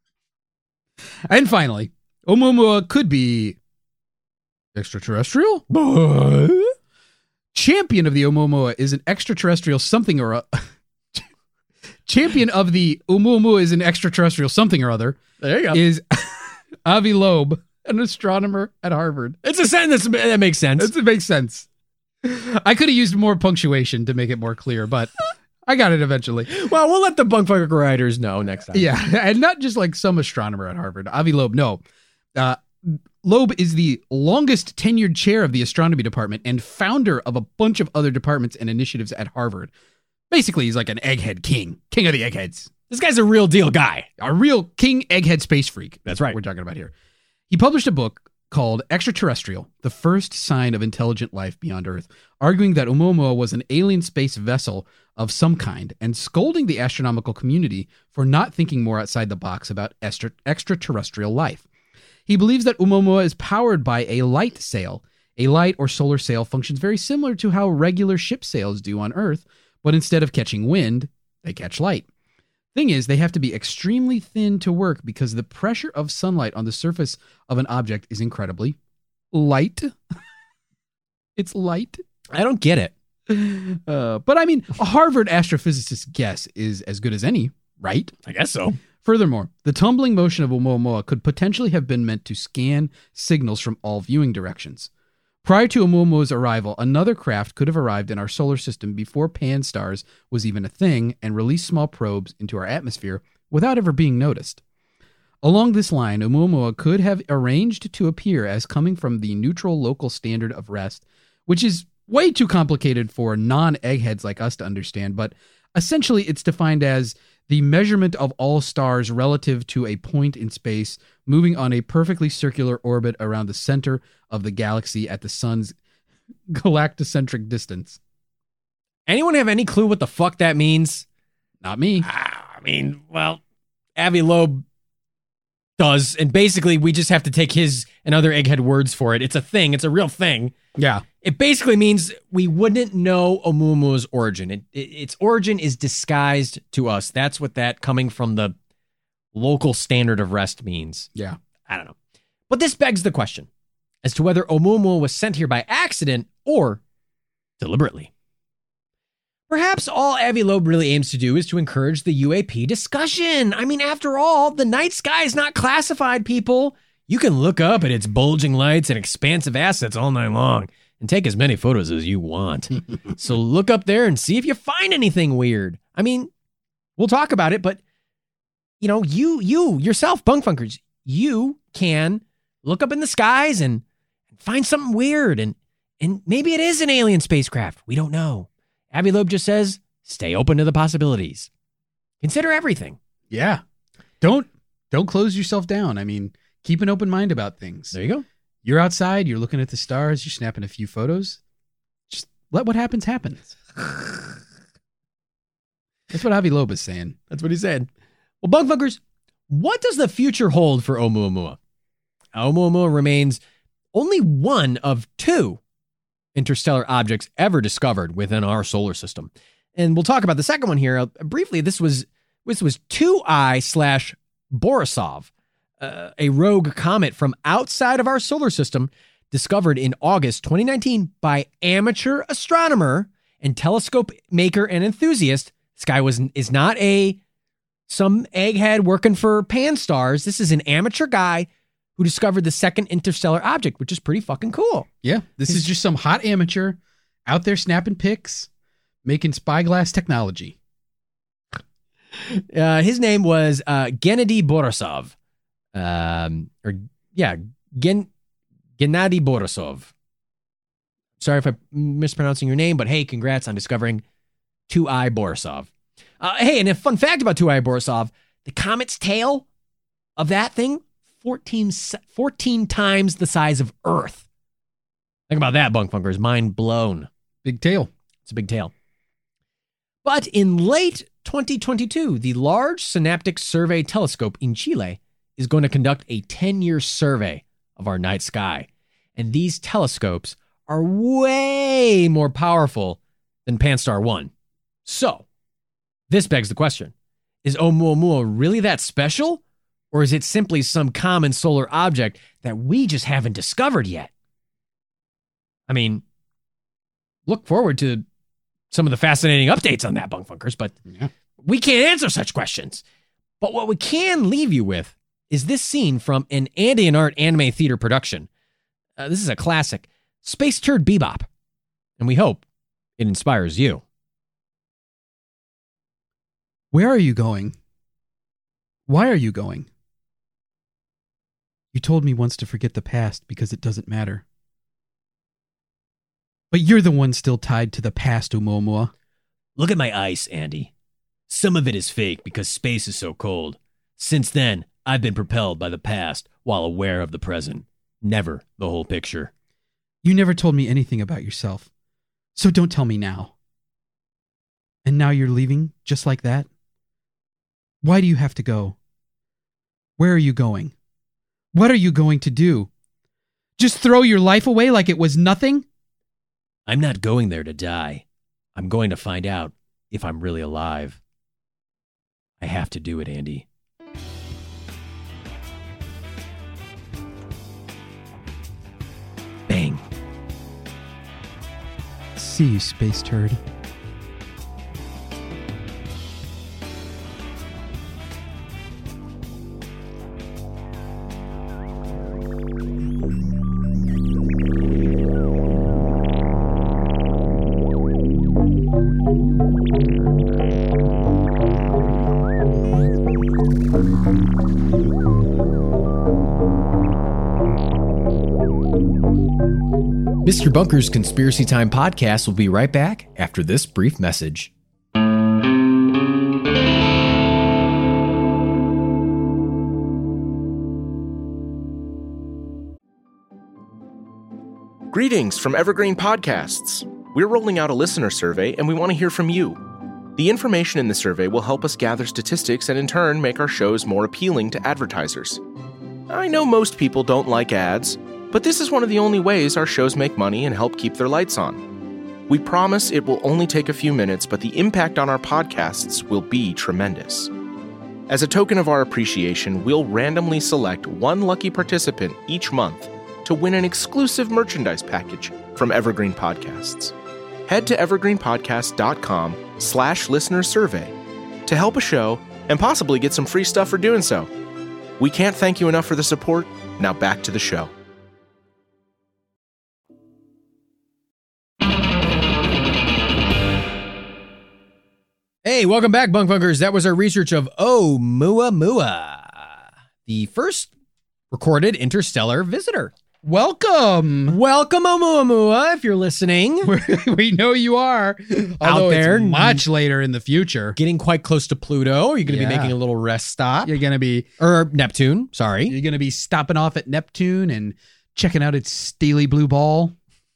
And finally, Oumuamua could be extraterrestrial? Champion of the Oumuamua is an extraterrestrial something or a... Champion of the Oumuamua is an extraterrestrial something or other. There you go. Is Avi Loeb, an astronomer at Harvard. It's a sentence that makes sense. It's, it makes sense. I could have used more punctuation to make it more clear, but I got it eventually. Well, we'll let the Bunkfucker writers know next time. Yeah, and not just like some astronomer at Harvard. Avi Loeb, no. Uh, Loeb is the longest tenured chair of the astronomy department and founder of a bunch of other departments and initiatives at Harvard. Basically, he's like an egghead king. King of the eggheads. This guy's a real deal guy. A real king egghead space freak. That's right. We're talking about here. He published a book called Extraterrestrial, the First Sign of Intelligent Life Beyond Earth, arguing that Oumuamua was an alien space vessel of some kind and scolding the astronomical community for not thinking more outside the box about extra- extraterrestrial life. He believes that Oumuamua is powered by a light sail. A light or solar sail functions very similar to how regular ship sails do on Earth, but instead of catching wind, they catch light. Thing is, they have to be extremely thin to work because the pressure of sunlight on the surface of an object is incredibly light. It's light. I don't get it. Uh, but I mean, a Harvard astrophysicist's guess is as good as any, right? I guess so. Furthermore, the tumbling motion of Oumuamua could potentially have been meant to scan signals from all viewing directions. Prior to Oumuamua's arrival, another craft could have arrived in our solar system before Pan-STARRS was even a thing and released small probes into our atmosphere without ever being noticed. Along this line, Oumuamua could have arranged to appear as coming from the neutral local standard of rest, which is way too complicated for non-eggheads like us to understand, but essentially it's defined as the measurement of all stars relative to a point in space moving on a perfectly circular orbit around the center of the galaxy at the sun's galactocentric distance. Anyone have any clue what the fuck that means? Not me. Ah, I mean, well, Avi Loeb does, and basically we just have to take his and other egghead words for it. It's a thing. It's a real thing. Yeah. It basically means we wouldn't know Oumuamua's origin. It, it, its origin is disguised to us. That's what that coming from the local standard of rest means. Yeah. I don't know. But this begs the question as to whether Oumuamua was sent here by accident or deliberately. Perhaps all Avi Loeb really aims to do is to encourage the U A P discussion. I mean, after all, the night sky is not classified, people. You can look up at its bulging lights and expansive assets all night long and take as many photos as you want. So look up there and see if you find anything weird. I mean, we'll talk about it, but you know, you, you yourself, Bunkfunkers, you can look up in the skies and find something weird, and and maybe it is an alien spacecraft. We don't know. Avi Loeb just says, stay open to the possibilities. Consider everything. Yeah. Don't don't close yourself down. I mean, keep an open mind about things. There you go. You're outside, you're looking at the stars, you're snapping a few photos. Just let what happens happen. That's what Avi Loeb is saying. That's what he said. Well, Bunkfunkers, what does the future hold for Oumuamua? Oumuamua remains only one of two interstellar objects ever discovered within our solar system. And we'll talk about the second one here. Uh, briefly, this was this was two I slash Borisov, uh, a rogue comet from outside of our solar system discovered in August twenty nineteen by amateur astronomer and telescope maker and enthusiast. This guy was is not a some egghead working for Pan-STARRS. This is an amateur guy who discovered the second interstellar object, which is pretty fucking cool. Yeah, this is just some hot amateur out there snapping pics, making spyglass technology. Uh, his name was uh, Gennady Borisov. Um, or, yeah, Gen- Gennady Borisov. Sorry if I'm mispronouncing your name, but hey, congrats on discovering two I Borisov. Uh, hey, and a fun fact about two I Borisov, the comet's tail of that thing, fourteen, fourteen times the size of Earth. Think about that, bunk funkers. Mind blown. Big tail. It's a big tail. But in late twenty twenty-two, the Large Synaptic Survey Telescope in Chile is going to conduct a ten-year survey of our night sky. And these telescopes are way more powerful than Pan-STARRS one. So, this begs the question, is Oumuamua really that special? Or is it simply some common solar object that we just haven't discovered yet? I mean, look forward to some of the fascinating updates on that, bunk funkers, but Yeah. we can't answer such questions. But what we can leave you with is this scene from an Andy and Art anime theater production. Uh, this is a classic, Space Turd Bebop, and we hope it inspires you. Where are you going? Why are you going? You told me once to forget the past because it doesn't matter. But you're the one still tied to the past, Oumuamua. Look at my ice, Andy. Some of it is fake because space is so cold. Since then, I've been propelled by the past while aware of the present. Never the whole picture. You never told me anything about yourself, so don't tell me now. And now you're leaving just like that? Why do you have to go? Where are you going? What are you going to do? Just throw your life away like it was nothing? I'm not going there to die. I'm going to find out if I'm really alive. I have to do it, Andy. Bang. See you, space turd. Mister Bunker's Conspiracy Time podcast will be right back after this brief message. Greetings from Evergreen Podcasts. We're rolling out a listener survey and we want to hear from you. The information in the survey will help us gather statistics and in turn make our shows more appealing to advertisers. I know most people don't like ads, but this is one of the only ways our shows make money and help keep their lights on. We promise it will only take a few minutes, but the impact on our podcasts will be tremendous. As a token of our appreciation, we'll randomly select one lucky participant each month to win an exclusive merchandise package from Evergreen Podcasts. Head to evergreenpodcast.com slash listener survey to help a show and possibly get some free stuff for doing so. We can't thank you enough for the support. Now back to the show. Hey, welcome back, Bunk Funkers. That was our research of Oumuamua, the first recorded interstellar visitor. Welcome. Welcome, Oumuamua, if you're listening. We know you are. Although there. It's much later in the future. Getting quite close to Pluto. Are you going to Yeah. be making a little rest stop? You're gonna be Or Neptune, sorry. you're gonna be stopping off at Neptune and checking out its steely blue ball.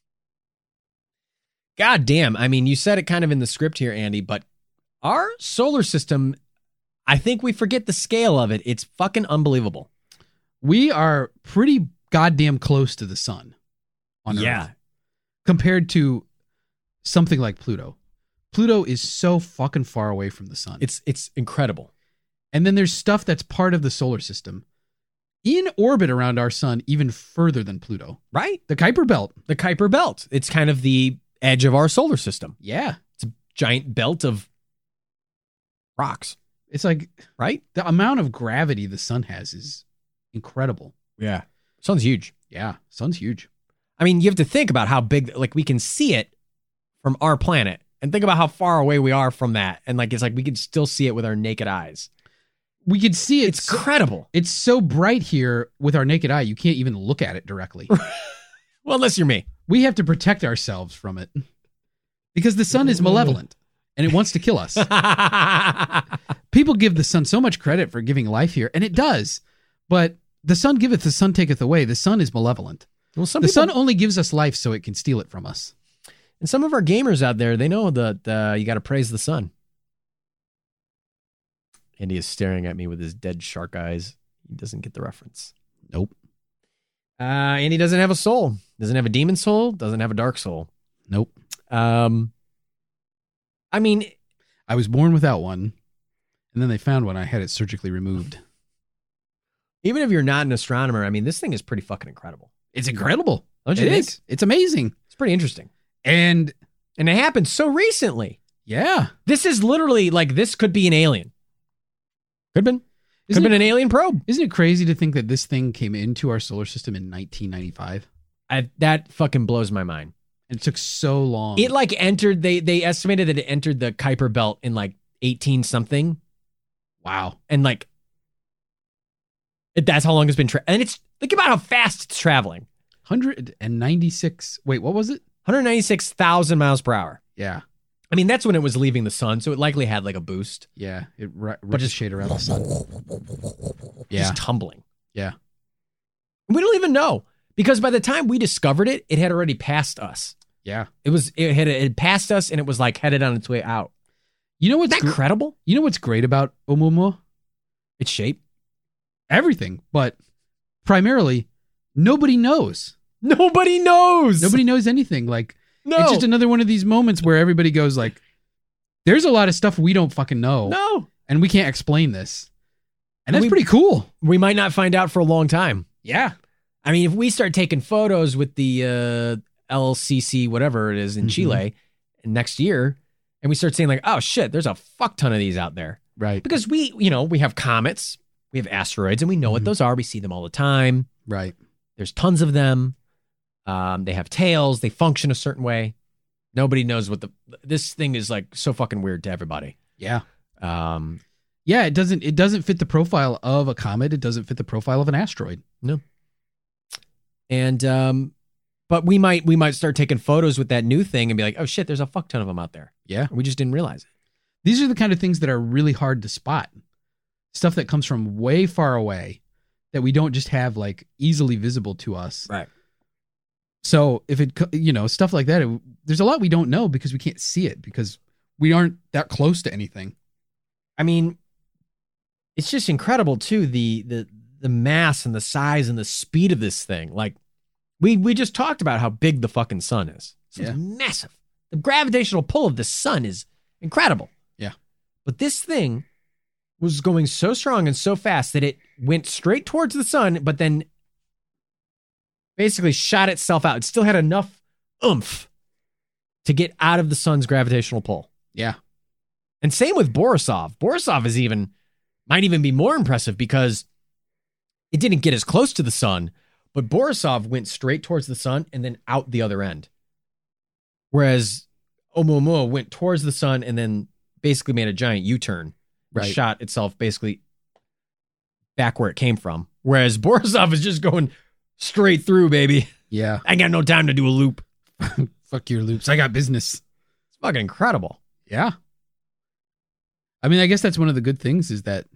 God damn. I mean, you said it kind of in the script here, Andy, but our solar system, I think we forget the scale of it. It's fucking unbelievable. We are pretty goddamn close to the sun on Yeah. Earth compared to something like Pluto. Pluto is so fucking far away from the sun. It's it's incredible. And then there's stuff that's part of the solar system in orbit around our sun even further than Pluto. Right? The Kuiper Belt. The Kuiper Belt. It's kind of the edge of our solar system. Yeah. It's a giant belt of rocks, It's like right? the amount of gravity the sun has is incredible. Yeah. Sun's huge. Yeah. Sun's huge. I mean, you have to think about how big, like we can see it from our planet and think about how far away we are from that. And like, it's like we can still see it with our naked eyes. We could see it. It's incredible. It's so bright here with our naked eye, you can't even look at it directly. Well, unless you're me. We have to protect ourselves from it because the sun is malevolent and it wants to kill us. People give the sun so much credit for giving life here, and it does. But the sun giveth, the sun taketh away. The sun is malevolent. Well, some the people, sun only gives us life so it can steal it from us. and some of our gamers out there, they know that uh, you got to praise the sun. Andy is staring at me with his dead shark eyes. He doesn't get the reference. Nope. Uh, Andy doesn't have a soul. Doesn't have a demon soul. Doesn't have a dark soul. Nope. Um, I mean, I was born without one, and then they found one. I had it surgically removed. even if you're not an astronomer, I mean, this thing is pretty fucking incredible. It's incredible. Don't you It think? is. It's amazing. It's pretty interesting. And And it happened so recently. yeah, This is literally like, this could be an alien. Could have been. Could Isn't have been it- an alien probe. isn't it crazy to think that this thing came into our solar system in nineteen ninety-five? I, that fucking blows my mind. And it took so long. It like entered, they they estimated that it entered the Kuiper Belt in like eighteen something. wow. And like, it, that's how long it's been. Tra- and it's, think about how fast it's traveling. one hundred ninety-six. Wait, what was it? one hundred ninety-six thousand miles per hour. Yeah. I mean, that's when it was leaving the sun. So it likely had like a boost. Yeah. It ri- But just- ricocheted around the sun. Yeah. Just tumbling. Yeah. We don't even know. Because by the time we discovered it, it had already passed us. Yeah. It was it had it had passed us and it was like headed on its way out. You know what's Isn't that gr- incredible? you know what's great about Oumuamua? Its shape. Everything, but primarily nobody knows. Nobody knows. Nobody knows anything. Like No. it's just another one of these moments where everybody goes like, "There's a lot of stuff we don't fucking know, No. and we can't explain this," and that's We- pretty cool. We might not find out for a long time. Yeah. I mean, if we start taking photos with the uh, L C C, whatever it is in Mhm. Chile next year, and we start saying like, oh shit, there's a fuck ton of these out there. Right. Because we, you know, we have comets, we have asteroids, and we know what Mhm. those are. We see them all the time. Right. There's tons of them. Um, they have tails. They function a certain way. Nobody knows what the, this thing is like so fucking weird to everybody. Yeah. Um, Yeah. It doesn't. It doesn't fit the profile of a comet. It doesn't fit the profile of an asteroid. and, um, but we might, we might start taking photos with that new thing and be like, oh shit, there's a fuck ton of them out there. Yeah. We just didn't realize it. These are the kind of things that are really hard to spot. Stuff that comes from way far away that we don't just have like easily visible to us. Right. So if it, co- you know, stuff like that, it, there's a lot we don't know because we can't see it because we aren't that close to anything. I mean, it's just incredible too, the the the mass and the size and the speed of this thing. Like we we just talked about how big the fucking sun is. It's Yeah. massive. The gravitational pull of the sun is incredible. Yeah. But this thing was going so strong and so fast that it went straight towards the sun, but then basically shot itself out. It still had enough oomph to get out of the sun's gravitational pull. Yeah. And same with Borisov. Borisov is even, might even be more impressive because it didn't get as close to the sun, but Borisov went straight towards the sun and then out the other end. Whereas Oumuamua went towards the sun and then basically made a giant U-turn. And Right. shot itself basically back where it came from. Whereas Borisov is just going straight through, baby. Yeah. I got no time to do a loop. Fuck your loops. I got business. It's fucking incredible. Yeah. I mean, I guess that's one of the good things is that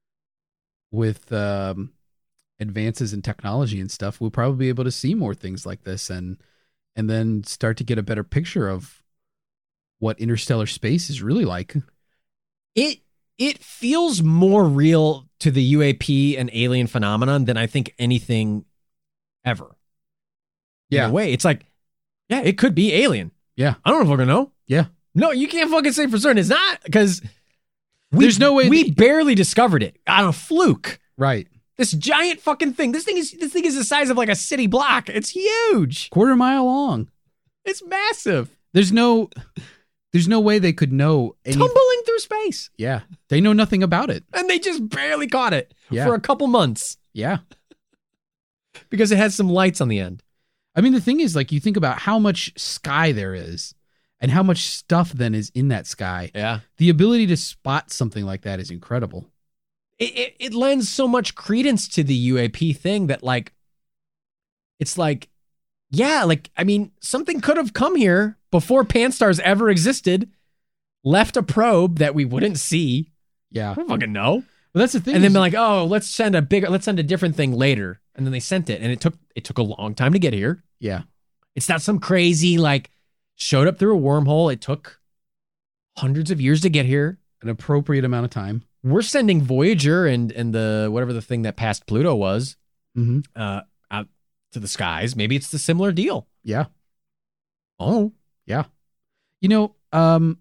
with um, advances in technology and stuff, we'll probably be able to see more things like this and and then start to get a better picture of what interstellar space is really like. It it feels more real to the U A P and alien phenomenon than I think anything ever. Yeah. In a way, it's like, yeah, it could be alien. Yeah. I don't know if we're gonna know. Yeah. No, you can't fucking say for certain it's not because we, There's no way we that- barely discovered it on a fluke. Right. This giant fucking thing. This thing is this thing is the size of like a city block. It's huge. Quarter mile long. It's massive. There's no there's no way they could know any Tumbling through space. Yeah. They know nothing about it. And they just barely caught it Yeah. for a couple months Yeah. because it had some lights on the end. I mean, the thing is, like, you think about how much sky there is and how much stuff then is in that sky. Yeah. The ability to spot something like that is incredible. It, it, it lends so much credence to the U A P thing that, like, it's like, yeah, like, I mean, something could have come here before Pan-STARRS ever existed, left a probe that we wouldn't see. Yeah. I don't fucking know. Well, that's the thing. And then is- be like, oh, let's send a bigger, let's send a different thing later. And then they sent it, and it took it took a long time to get here. yeah. It's not some crazy like showed up through a wormhole. It took hundreds of years to get here. An appropriate amount of time. We're sending Voyager and and the whatever the thing that passed Pluto was Mm-hmm. uh, out to the skies. Maybe it's the similar deal. Yeah. Oh, You know, um,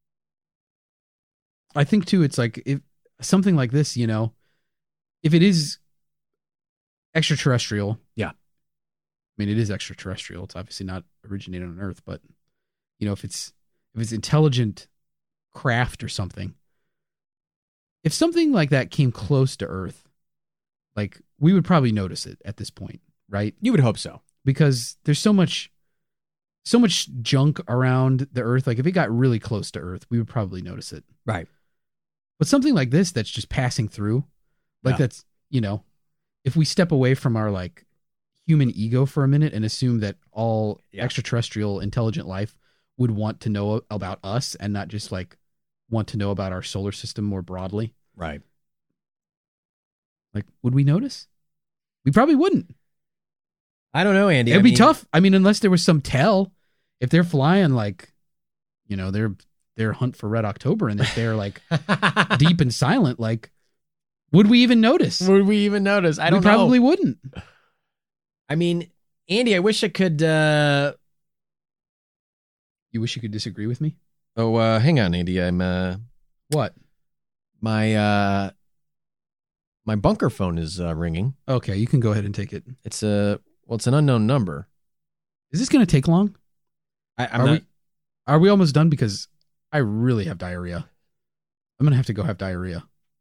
I think too, it's like if something like this, you know, if it is extraterrestrial. Yeah. I mean, it is extraterrestrial. It's obviously not originated on Earth, but you know, if it's, if it's intelligent craft or something, if something like that came close to Earth, like we would probably notice it at this point, right? you would hope so. Because there's so much so much junk around the Earth. Like if it got really close to Earth, we would probably notice it. Right. But something like this that's just passing through, like Yeah. that's, you know, if we step away from our like human ego for a minute and assume that all Yeah. extraterrestrial intelligent life would want to know about us and not just like want to know about our solar system more broadly, Right. like would we notice? We probably wouldn't. I don't know, Andy. It'd I be mean- tough. I mean, unless there was some tell, if they're flying like, you know, they're they're hunt for Red October and if they're like deep and silent, like, would we even notice? Would we even notice? I don't we probably know. wouldn't. I mean, Andy, I wish I could. Uh... You wish you could disagree with me? Oh, uh, hang on, Andy. I'm uh, What? my uh, my bunker phone is uh, ringing. Okay, you can go ahead and take it. It's a well, it's an unknown number. Is this going to take long? I, I'm are not. we are we almost done? Because I really have diarrhea. I'm going to have to go have diarrhea.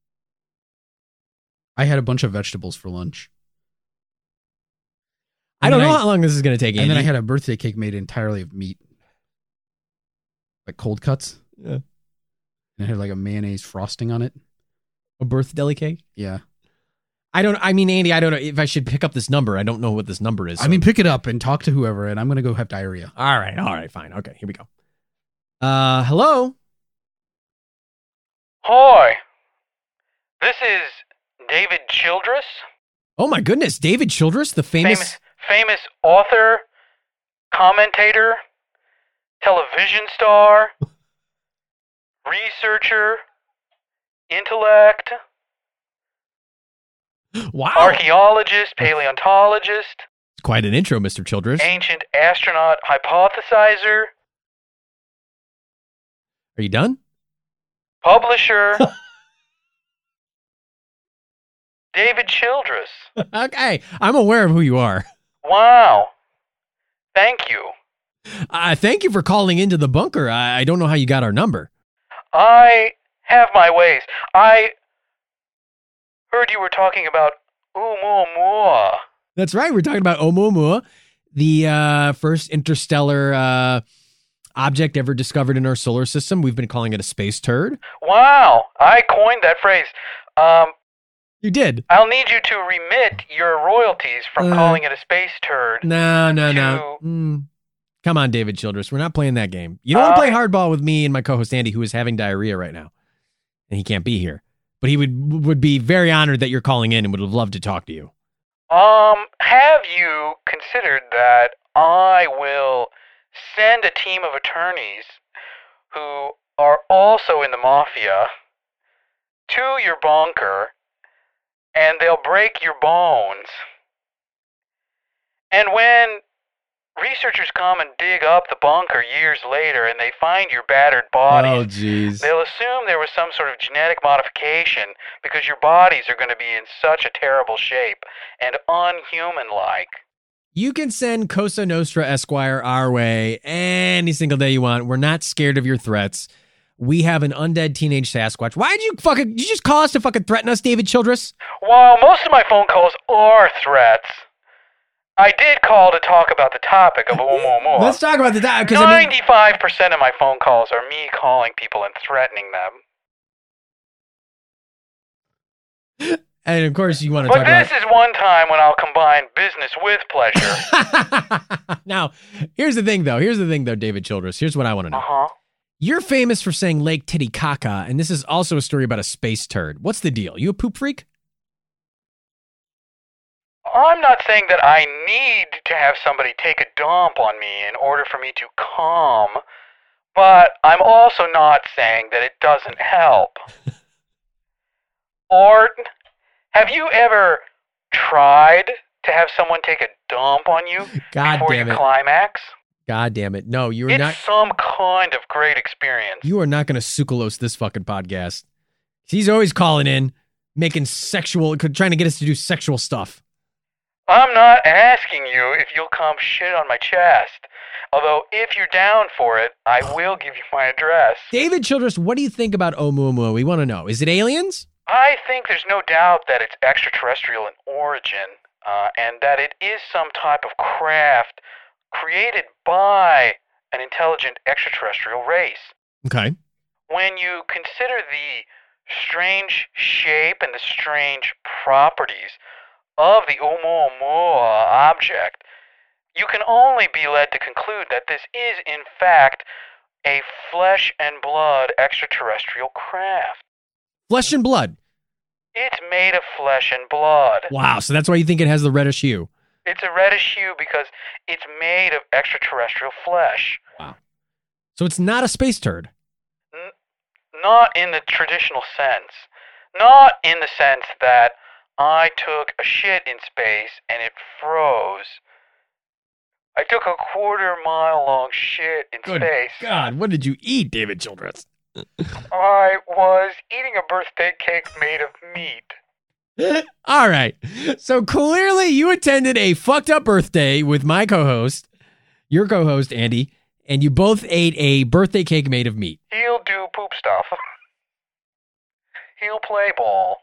I had a bunch of vegetables for lunch. I And don't then know how long this is going to take, Andy. And then I had a birthday cake made entirely of meat. Like cold cuts. Yeah. And it had like a mayonnaise frosting on it. a birth deli cake. Yeah. I don't. I mean, Andy, I don't know if I should pick up this number. I don't know what this number is. I mean, pick it up and talk to whoever, and I'm going to go have diarrhea. all right, all right, fine. Okay, here we go. Uh, hello. Hi, this is David Childress, Oh my goodness, David Childress, the famous. famous, famous author, commentator, television star, researcher, intellect, Wow, archaeologist, paleontologist, quite an intro, Mister Childress. ancient astronaut hypothesizer, Are you done? publisher. David Childress. Okay, I'm aware of who you are. Wow. Thank you. Uh, thank you for calling into the bunker. I, I don't know how you got our number. I have my ways. I heard you were talking about Oumuamua. That's right. We're talking about Oumuamua, the uh, first interstellar uh, object ever discovered in our solar system. We've been calling it a space turd. Wow, I coined that phrase. Um, You did. I'll need you to remit your royalties from Uh, calling it a space turd. No, no, no. To- Mm. Come on, David Childress. We're not playing that game. You don't want to Uh, play hardball with me and my co-host Andy, who is having diarrhea right now, and he can't be here. But he would would be very honored that you're calling in and would have loved to talk to you. Um, have you considered that I will send a team of attorneys who are also in the mafia to your bunker, and they'll break your bones. And when researchers come and dig up the bunker years later and they find your battered bodies, jeez. they'll assume there was some sort of genetic modification because your bodies are going to be in such a terrible shape and unhuman-like. You can send Cosa Nostra Esquire our way any single day you want. We're not scared of your threats. We have an undead teenage Sasquatch. Why'd you fucking, did you just call us to fucking threaten us, David Childress? While most of my phone calls are threats, I did call to talk about the topic of Oumuamua. Let's talk about the time, because I mean, ninety-five percent of my phone calls are me calling people and threatening them. and of course you want to But talk this is one time when I'll combine business with pleasure. about. Now, here's the thing, though. Here's the thing, though, David Childress. Here's what I want to know. Uh-huh. You're famous for saying Lake Titicaca, and this is also a story about a space turd. What's the deal? You a poop freak? I'm not saying that I need to have somebody take a dump on me in order for me to calm, but I'm also not saying that it doesn't help. Or, have you ever tried to have someone take a dump on you God before damn you it. climax? God damn it. No, you're It's not. some kind of great experience. You are not going to sucralose this fucking podcast. He's always calling in, making sexual, trying to get us to do sexual stuff. I'm not asking you if you'll come shit on my chest. Although, if you're down for it, I will give you my address. David Childress, what do you think about Oumuamua? We want to know. Is it aliens? I think there's no doubt that it's extraterrestrial in origin, uh, and that it is some type of craft created by an intelligent extraterrestrial race. Okay. When you consider the strange shape and the strange properties of the Oumuamua object, you can only be led to conclude that this is, in fact, a flesh and blood extraterrestrial craft. Flesh and blood. It's made of flesh and blood. Wow. So that's why you think it has the reddish hue. It's a reddish hue because it's made of extraterrestrial flesh. Wow. So it's not a space turd. N- not in the traditional sense. Not in the sense that I took a shit in space and it froze. I took a quarter mile long shit in Good space. God, what did you eat, David Childress? I was eating a birthday cake made of meat. All right. So clearly you attended a fucked up birthday with my co-host, your co-host, Andy, and you both ate a birthday cake made of meat. He'll do poop stuff. He'll play ball.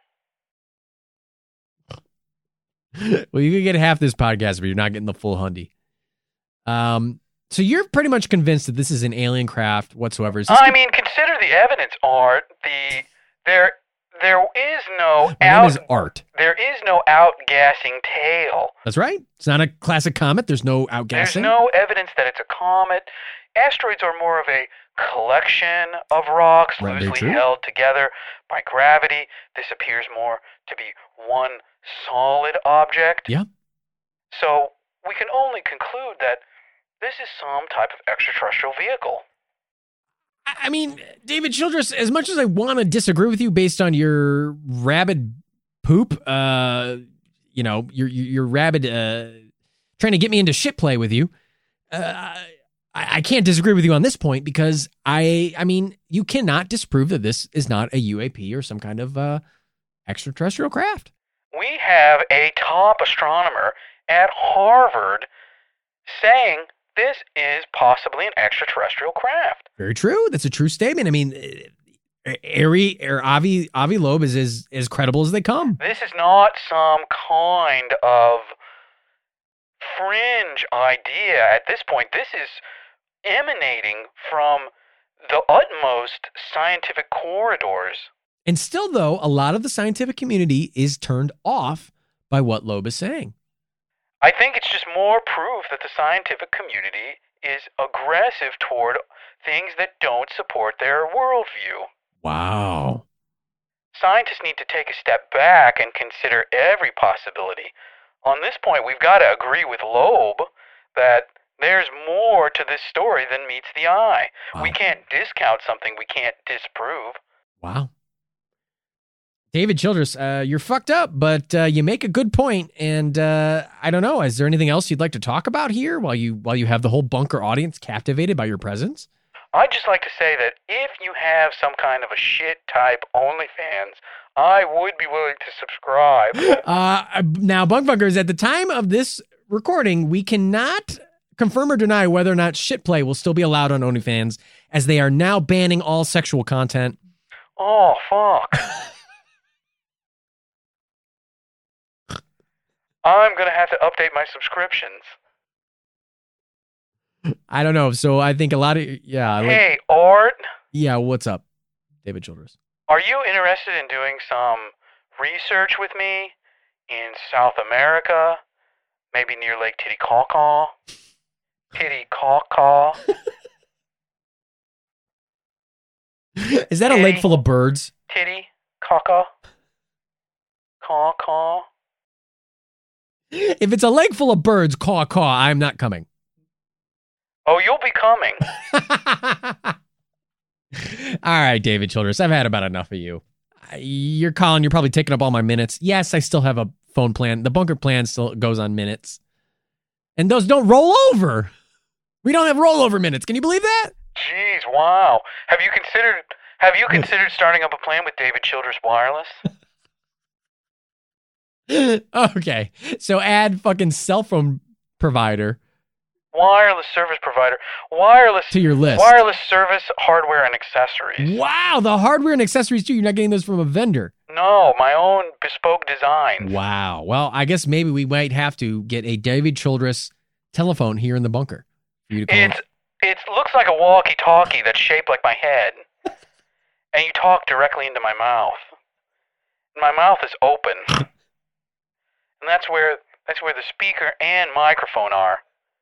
Well, you can get half this podcast, but you're not getting the full hundy. Um, so you're pretty much convinced that this is an alien craft whatsoever. Is this I good- mean, consider the evidence, Art. The there there is no My name out is Art. there is no outgassing tail. That's right. It's not a classic comet. There's no outgassing. There's no evidence that it's a comet. Asteroids are more of a collection of rocks Right, very loosely true. held together by gravity. This appears more to be one solid object. Yeah. So we can only conclude that this is some type of extraterrestrial vehicle. I I mean, David Childress, as much as I want to disagree with you based on your rabid poop, uh, you know, your your, your rabid uh, trying to get me into shit play with you, uh, I, I can't disagree with you on this point because I, I mean, you cannot disprove that this is not a U A P or some kind of uh, extraterrestrial craft. We have a top astronomer at Harvard saying this is possibly an extraterrestrial craft. Very true. That's a true statement. I mean, uh, Ari or Avi Avi Loeb is as, as credible as they come. This is not some kind of fringe idea at this point. This is emanating from the utmost scientific corridors. And still, though, a lot of the scientific community is turned off by what Loeb is saying. I think it's just more proof that the scientific community is aggressive toward things that don't support their worldview. Wow. Scientists need to take a step back and consider every possibility. On this point, we've got to agree with Loeb that there's more to this story than meets the eye. Wow. We can't discount something we can't disprove. Wow. David Childress, uh, you're fucked up, but uh, you make a good point. And uh, I don't know, is there anything else you'd like to talk about here while you while you have the whole bunker audience captivated by your presence? I'd just like to say that if you have some kind of a shit type OnlyFans, I would be willing to subscribe. Uh, now, Bunk Bunkers, at the time of this recording, we cannot confirm or deny whether or not shit play will still be allowed on OnlyFans, as they are now banning all sexual content. Oh, fuck. I'm going to have to update my subscriptions. I don't know. So I think a lot of, yeah. Like, Hey, Art, yeah, what's up, David Childress? are you interested in doing some research with me in South America? Maybe near Lake Titicaca? Titicaca? Is that a lake full of birds? Titty, caw-caw, caw-caw. If it's a lake full of birds, caw caw, I'm not coming. Oh, you'll be coming. All right, David Childress, I've had about enough of you. You're calling, you're probably taking up all my minutes. Yes, I still have a phone plan. The bunker plan still goes on minutes. And those don't roll over. We don't have rollover minutes. Can you believe that? Jeez, wow. Have you considered have you considered starting up a plan with David Childress Wireless? Okay. So add fucking cell phone provider Wireless service provider. Wireless to your list. Wireless service, hardware, and accessories. Wow, the hardware and accessories too. You're not getting those from a vendor. No, my own bespoke design. Wow. Well, I guess maybe we might have to get a David Childress telephone here in the bunker for you to call. It's it looks like a walkie-talkie that's shaped like my head, and you talk directly into my mouth. My mouth is open, and that's where that's where the speaker and microphone are.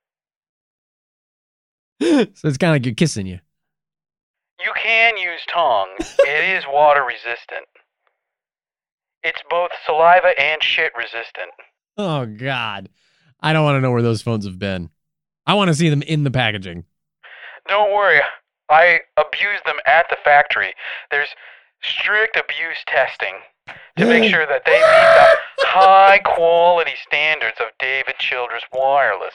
So it's kind of like you're kissing you. You can use tongue. It is water resistant. It's both saliva and shit resistant. Oh, God. I don't want to know where those phones have been. I want to see them in the packaging. Don't worry. I abuse them at the factory. There's strict abuse testing to make sure that they meet the high quality standards of David Childress Wireless.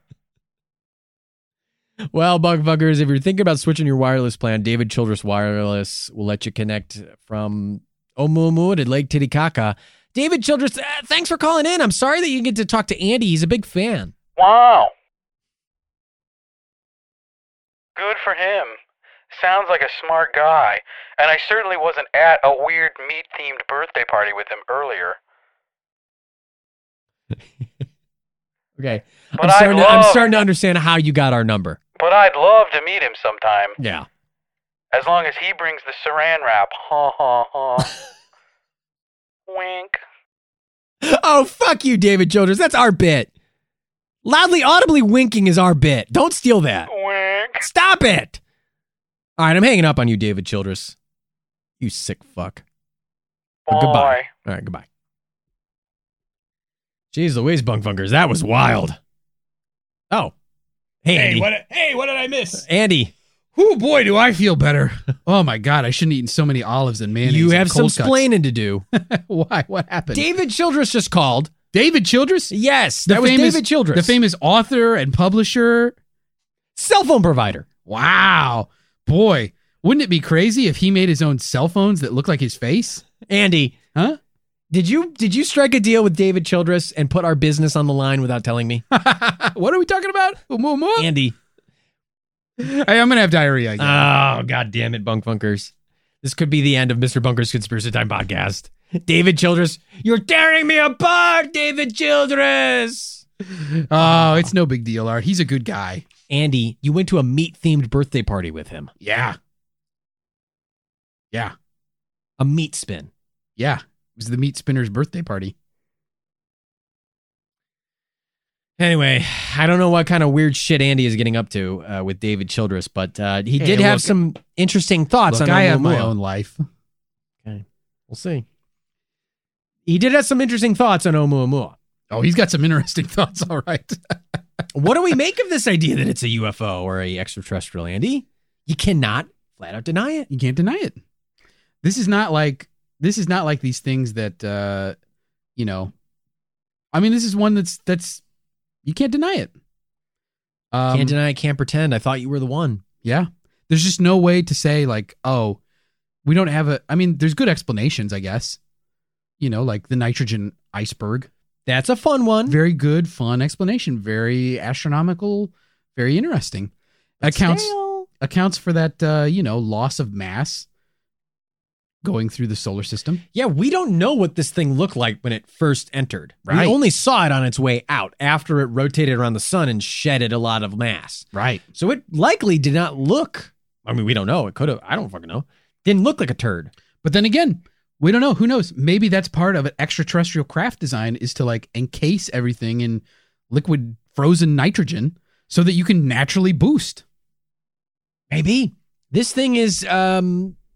Well, Bunkfuckers, if you're thinking about switching your wireless plan, David Childress Wireless will let you connect from Oumuamua to Lake Titicaca. David Childress, uh, thanks for calling in. I'm sorry that you get to talk to Andy. He's a big fan. Wow. Good for him. Sounds like a smart guy. And I certainly wasn't at a weird meat-themed birthday party with him earlier. Okay. But I'm I'd starting, to, love- I'm starting to understand how you got our number. But I'd love to meet him sometime. Yeah. As long as he brings the saran wrap. Ha ha ha. Wink. Oh, fuck you, David Childress. That's our bit. Loudly, audibly winking is our bit. Don't steal that. Wink. Stop it. All right, I'm hanging up on you, David Childress. You sick fuck. Bye. Goodbye. All right, goodbye. Jeez Louise, Bunkfunkers, that was wild. Oh. Hey, Andy. Hey, what? Hey, what did I miss? Andy, Oh boy, do I feel better. Oh my God, I shouldn't have eaten so many olives and mayonnaise. you and have some cold cuts. splaining to do. Why? What happened? David Childress just called. David Childress? Yes, The that was famous- David Childress. The famous author and publisher. cell phone provider. Wow. Boy, wouldn't it be crazy if he made his own cell phones that look like his face? Andy, Huh? did you did you strike a deal with David Childress and put our business on the line without telling me? What are we talking about? Oumuamua? Andy. Hey, I'm going to have diarrhea again. Oh, God damn it, Bunkfunkers. This could be the end of Mister Bunker's Conspiracy Time podcast. David Childress, you're tearing me apart, David Childress. Oh, it's no big deal, Art. He's a good guy. Andy, you went to a meat-themed birthday party with him. Yeah. Yeah. A meat spin. Yeah. It was the meat spinner's birthday party. Anyway, I don't know what kind of weird shit Andy is getting up to uh, with David Childress, but uh, he Hey, did have look- some interesting thoughts Look, on I have my Oumuamua. own life. Okay, we'll see. He did have some interesting thoughts on Oumuamua. Oh, he's got some interesting thoughts. All right. What do we make of this idea that it's a U F O or a extraterrestrial, Andy? You cannot flat out deny it. You can't deny it. This is not like this is not like these things that uh you know. I mean, this is one that's that's you can't deny it. Um, Can't deny it, can't pretend. I thought you were the one. Yeah. There's just no way to say like, oh, we don't have a I mean, there's good explanations, I guess. You know, like the nitrogen iceberg. That's a fun one. Very good, fun explanation. Very astronomical, very interesting. But accounts still- accounts for that uh, you know, loss of mass going through the solar system. Yeah, we don't know what this thing looked like when it first entered. Right. We only saw it on its way out after it rotated around the sun and shedded a lot of mass. Right. So it likely did not look, I mean, we don't know. It could have, I don't fucking know. Didn't look like a turd. But then again, we don't know. Who knows? Maybe that's part of an extraterrestrial craft design is to like encase everything in liquid frozen nitrogen so that you can naturally boost. Maybe. This thing is um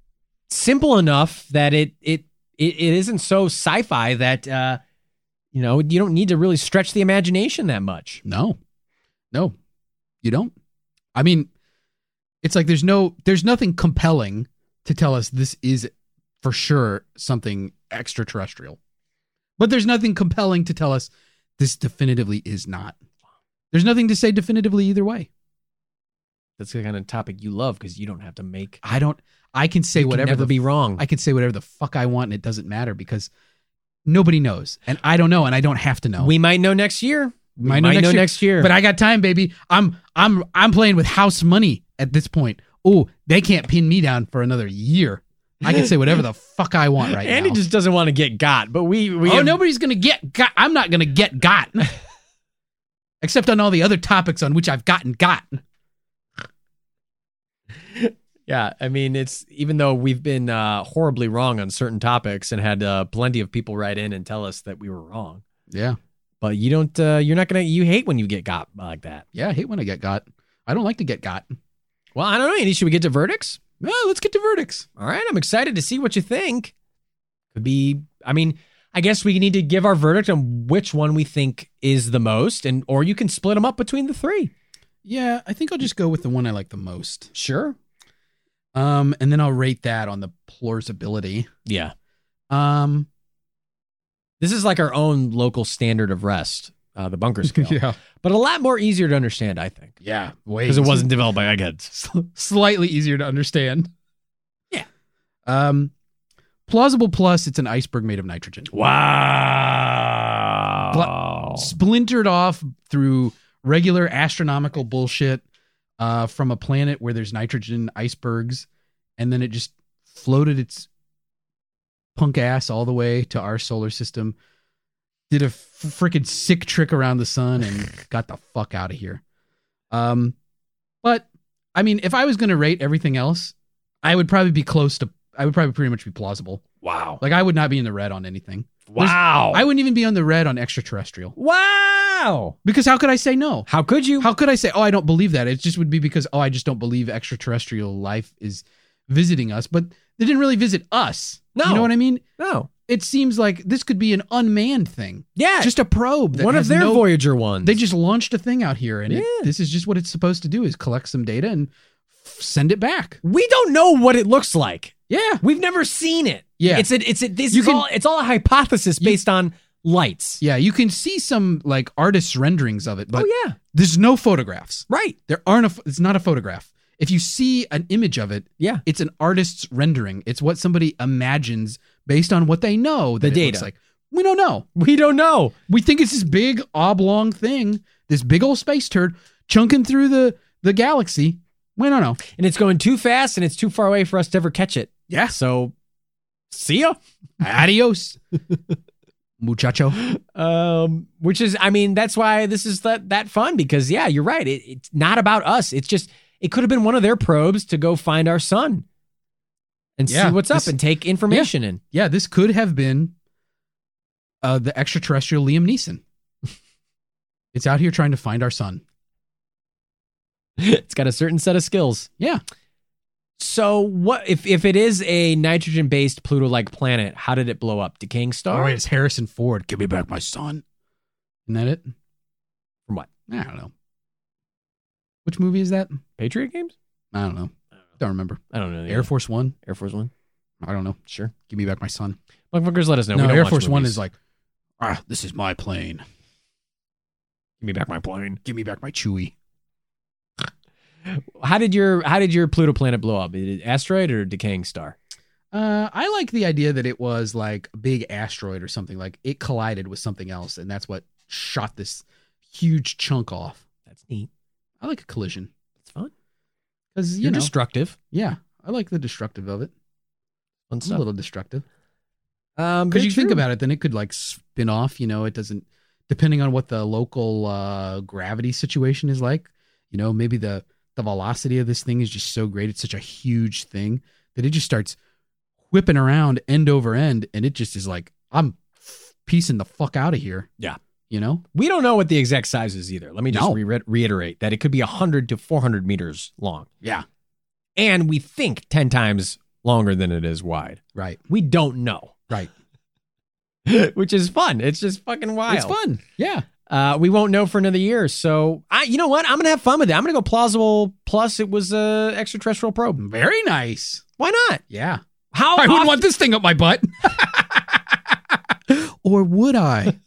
simple enough that it it it, it isn't so sci-fi that uh, you know, you don't need to really stretch the imagination that much. No, no, you don't. I mean, it's like there's no, there's nothing compelling to tell us this is for sure something extraterrestrial, but there's nothing compelling to tell us this definitively is not. There's nothing to say definitively either way. That's the kind of topic you love because you don't have to make. I don't. I can say You can whatever. never the, be wrong. I can say whatever the fuck I want, and it doesn't matter because nobody knows, and I don't know, and I don't have to know. We might know next year. We might might know, know next, year, next year. but I got time, baby. I'm I'm I'm playing with house money at this point. Oh, they can't pin me down for another year. I can say whatever the fuck I want right Andy now. just doesn't want to get got, but we we oh, have, nobody's gonna get got. I'm not gonna get got, except on all the other topics on which I've gotten got. Yeah, I mean, it's even though we've been uh, horribly wrong on certain topics and had uh, plenty of people write in and tell us that we were wrong. Yeah, But you don't, uh, you're not going to, you hate when you get got like that. yeah. I hate when I get got. I don't like to get got. Well, I don't know, Andy. Should we get to verdicts? Well, let's get to verdicts. All right. I'm excited to see what you think. Could be, I mean, I guess we need to give our verdict on which one we think is the most, and or you can split them up between the three. Yeah, I think I'll just go with the one I like the most. Sure. Um, and then I'll rate that on the plausibility. Yeah. Um, This is like our own local standard of rest, uh, the bunker scale. yeah, But a lot more easier to understand, I think. yeah, way Because it wasn't developed by eggheads. slightly easier to understand. Yeah. Um, plausible plus, it's an iceberg made of nitrogen. Wow. Splintered off through regular astronomical bullshit uh, from a planet where there's nitrogen icebergs, and then it just floated its punk ass all the way to our solar system, did a f- freaking sick trick around the sun, and got the fuck out of here. Um, but I mean, if I was going to rate everything else, I would probably be close to. I would probably pretty much be plausible. Wow. Like I would not be in the red on anything. Wow. I wouldn't even be on the red on extraterrestrial. Wow. Because how could I say no? How could you? How could I say, oh, I don't believe that? It just would be because, oh, I just don't believe extraterrestrial life is visiting us. But they didn't really visit us. No. You know what I mean? No. It seems like this could be an unmanned thing. Yeah. Just a probe. That one of has their no- Voyager ones. They just launched a thing out here, and it, Yeah. this is just what it's supposed to do: is collect some data and f- send it back. We don't know what it looks like. Yeah, We've never seen it. Yeah. It's a, it's a, this You is can- all, it's all a hypothesis You- based on lights. yeah. You can see some like artists' renderings of it, but oh, yeah. there's no photographs. Right. There aren't. A, ph- it's not a photograph. If you see an image of it, Yeah. it's an artist's rendering. It's what somebody imagines based on what they know that The it looks data. like. We don't know. We don't know. We think it's this big oblong thing, this big old space turd chunking through the the galaxy. We don't know. And it's going too fast and it's too far away for us to ever catch it. Yeah. So, see ya. Adios, muchacho. Um, which is, I mean, that's why this is that that fun because, yeah, you're right. It, it's not about us. It's just, it could have been one of their probes to go find our sun and Yeah, see what's up this- and take information in. Yeah, this could have been uh, the extraterrestrial Liam Neeson. It's out here trying to find our sun. It's got a certain set of skills. Yeah. So, what if if it is a nitrogen-based Pluto-like planet? How did it blow up? Decaying star? All right, it's Harrison Ford. Give me back my son. Isn't that it? From what? I don't know. Which movie is that? Patriot Games? I don't know. Don't remember. I don't know. Air Force One? Air Force One. I don't know. Sure. Give me back my son. Motherfuckers, let us know. No, we don't Air watch Force One movies. is like, ah, this is my plane. Give me back my plane. Give me back my Chewie. How did your How did your Pluto planet blow up? Is it asteroid or decaying star? Uh, I like the idea that it was like a big asteroid or something. Like it collided with something else, and that's what shot this huge chunk off. That's neat. I like a collision It's fun. because you You're know, destructive. yeah, I like the destructive of it. Fun It's a stuff. little destructive. Um, Because very you think true. about it, then it could like spin off. You know, it doesn't, depending on what the local uh, gravity situation is like. You know, maybe the the velocity of this thing is just so great. It's such a huge thing that it just starts whipping around end over end, and it just is like, I'm piecing the fuck out of here. Yeah. You know? We don't know what the exact size is either. Let me just No. re- reiterate that it could be one hundred to four hundred meters long. Yeah. And we think ten times longer than it is wide. Right. We don't know. Right. Which is fun. It's just fucking wild. It's fun. Yeah. Uh, we won't know for another year. So, I, you know what? I'm going to have fun with it. I'm going to go plausible. Plus, it was a extraterrestrial probe. Very nice. Why not? Yeah. How I wouldn't often- want this thing up my butt. Or would I?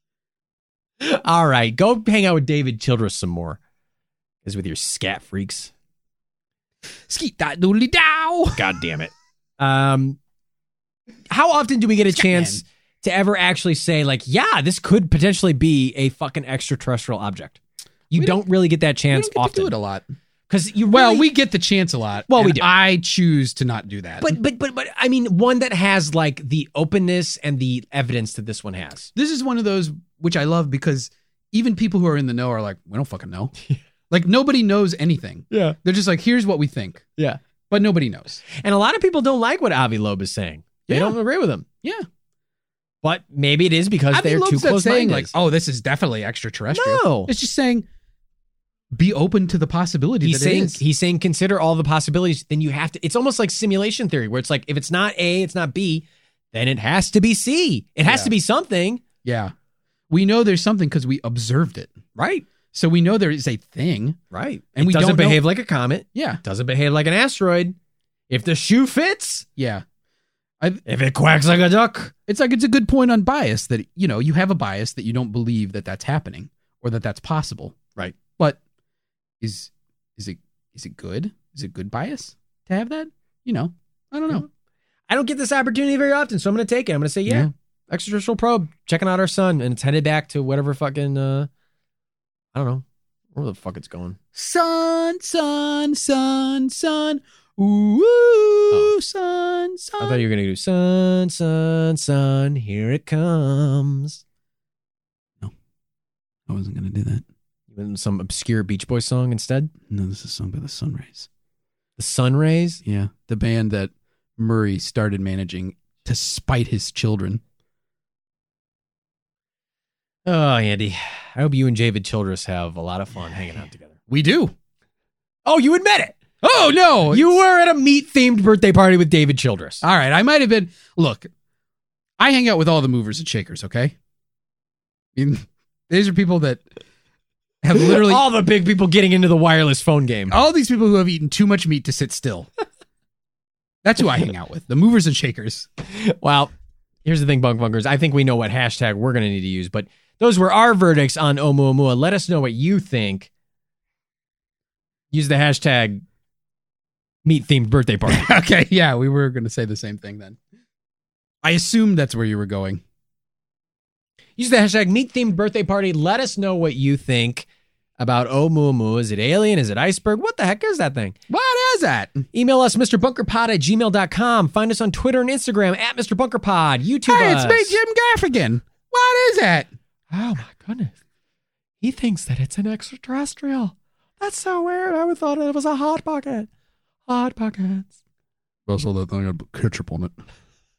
All right. Go hang out with David Childress some more. Is with your scat freaks. Skeet that doodly dow. God damn it. Um, how often do we get a chance to ever actually say, like, yeah, this could potentially be a fucking extraterrestrial object? You We don't, really get that We chance don't get often. to do it a lot. Because you Well, really- we get the chance a lot. Well, we and do. I choose to not do that. But but but but I mean, one that has like the openness and the evidence that this one has. this is one of those which I love because even people who are in the know are like, we don't fucking know. Like nobody knows anything. Yeah. They're just like, here's what we think. Yeah. But nobody knows. And a lot of people don't like what Avi Loeb is saying. They Yeah. don't agree with him. Yeah. But maybe it is because Avi they're Loeb's too not close saying minded. like, oh, this is definitely extraterrestrial. No. It's just saying be open to the possibility He's that it saying is. he's saying consider all the possibilities. Then you have to. It's almost like simulation theory, where it's like if it's not A, it's not B, then it has to be C. It has Yeah. to be something, Yeah. We know there's something because we observed it. right? So we know there is a thing. Right. And it we doesn't don't know- behave like a comet. Yeah. Doesn't behave like an asteroid. If the shoe fits, Yeah. if it quacks like a duck, It's like it's a good point on bias that, you know, you have a bias that you don't believe that that's happening or that that's possible. Right. But is is it is it good? Is it good bias to have that? You know, I don't know. I don't get this opportunity very often, so I'm going to take it. I'm going to say, yeah, Yeah. extraterrestrial probe checking out our sun, and it's headed back to whatever fucking uh, I don't know where the fuck it's going. Sun, sun, sun, sun. Ooh, sun, sun. I thought you were going to do sun, sun, sun. Here it comes. I wasn't going to do that. You went some obscure Beach Boys song instead. No, this is sung by the Sunrays. The sun rays. Yeah, the band that Murray started managing to spite his children. Oh, Andy, I hope you and David Childress have a lot of fun hanging out together. We do. Oh, you admit it. Oh, no. You were at a meat-themed birthday party with David Childress. All right, I might have been. Look, I hang out with all the movers and shakers, okay? I mean, these are people that have literally all the big people getting into the wireless phone game. all these people who have eaten too much meat to sit still. That's who I hang out with, the movers and shakers. Well, here's the thing, Bunk Bunkers. I think we know what hashtag we're going to need to use, but those were our verdicts on Oumuamua. Let us know what you think. Use the hashtag meat-themed birthday party. Okay, yeah, we were going to say the same thing then. I assumed that's where you were going. Use the hashtag meat-themed birthday party. Let us know what you think about Oumuamua. Is it alien? Is it iceberg? What the heck is that thing? What is that? Email us, Mister Bunker Pod at gmail dot com. Find us on Twitter and Instagram at Mister Bunker Pod. YouTube Hey, us. it's me, Jim Gaffigan. What is that? Oh my goodness. He thinks that it's an extraterrestrial. That's so weird. I would thought it was a hot pocket. Hot pockets. Also, that thing had ketchup on it. Is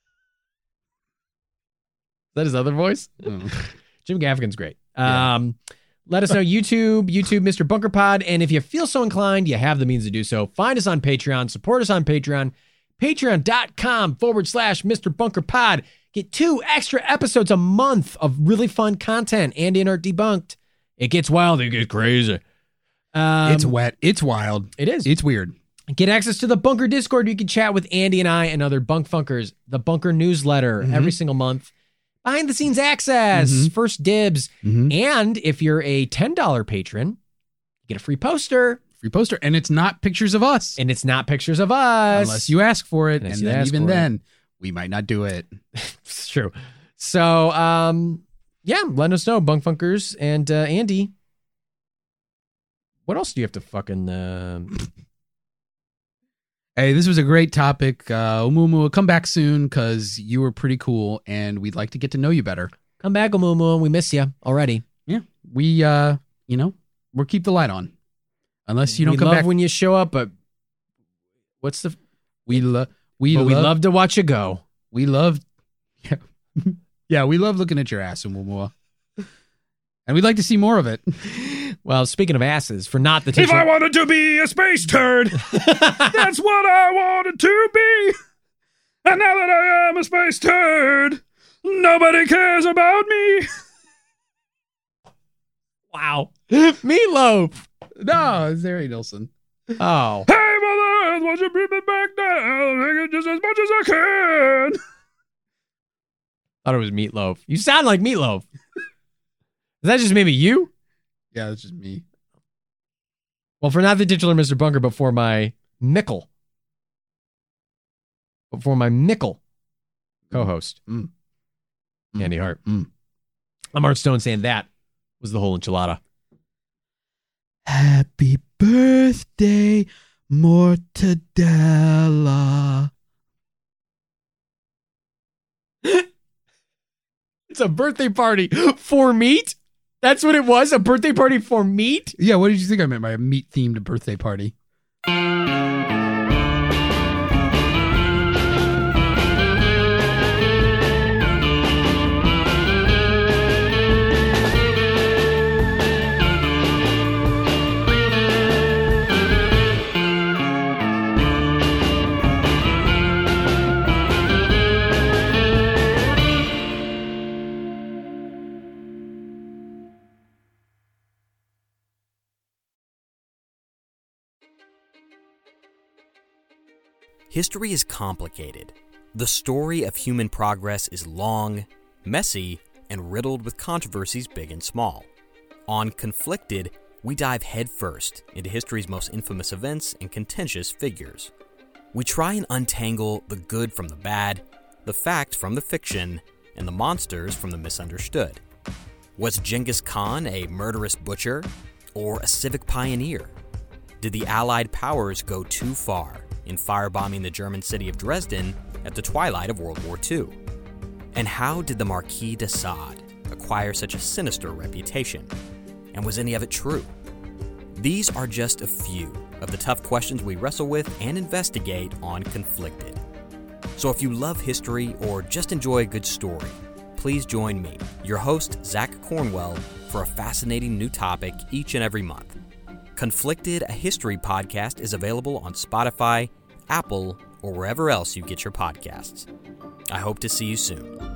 that his other voice? Jim Gaffigan's great. Yeah. Um, let us know YouTube, YouTube, Mister Bunker Pod. And if you feel so inclined, you have the means to do so. Find us on Patreon. Support us on Patreon. Patreon.com forward slash Mister Bunker Pod. Get two extra episodes a month of really fun content. Andy and Art Debunked. It gets wild. It gets crazy. Um, It's wet. It's wild. It is. It's weird. Get access to the Bunker Discord. You can chat with Andy and I and other Bunk Funkers. The Bunker newsletter Mhm. every single month. Behind the scenes access. Mhm. First dibs. Mm-hmm. And if you're a ten dollars patron, you get a free poster. Free poster. And it's not pictures of us. And it's not pictures of us. Unless you ask for it. Unless And you then ask even for it. then, we might not do it. It's true. So, um, yeah, let us know, Bunk Funkers. And uh, Andy, what else do you have to fucking... Uh... Hey, this was a great topic. Uh, Oumuamua, come back soon because you were pretty cool and we'd like to get to know you better. Come back, Oumuamua. We miss you already. Yeah. We, uh, you know, we'll keep the light on. Unless you don't we come love back. when you show up, but what's the... we, lo- we, But love we love to watch you go. We love, yeah, yeah, we love looking at your ass, Oumuamua. And we'd like to see more of it. Well, speaking of asses, for not the If titular... I wanted to be a space turd, that's what I wanted to be. And now that I am a space turd, nobody cares about me. Wow. Meatloaf. No, it's Harry Nilsson. Oh. Hey, Mother Earth, won't you bring me back down? Make it just as much as I can. Thought it was Meatloaf. You sound like Meatloaf. Is that just maybe you? Yeah, that's just me. Well, for not the titular Mister Bunker, but for my Mickle. But for my Mickle co-host, Mm. Andy Hart. Mm. I'm Art Stone saying that was the whole enchilada. Happy birthday, Mortadella. It's a birthday party for meat? That's what it was? A birthday party for meat? Yeah, what did you think I meant by a meat-themed birthday party? History is complicated. The story of human progress is long, messy, and riddled with controversies big and small. On Conflicted, we dive headfirst into history's most infamous events and contentious figures. We try and untangle the good from the bad, the fact from the fiction, and the monsters from the misunderstood. Was Genghis Khan a murderous butcher or a civic pioneer? Did the Allied powers go too far in firebombing the German city of Dresden at the twilight of World War Two? And how did the Marquis de Sade acquire such a sinister reputation? And was any of it true? These are just a few of the tough questions we wrestle with and investigate on Conflicted. So if you love history or just enjoy a good story, please join me, your host, Zach Cornwell, for a fascinating new topic each and every month. Conflicted, a history podcast, is available on Spotify, Apple, or wherever else you get your podcasts. I hope to see you soon.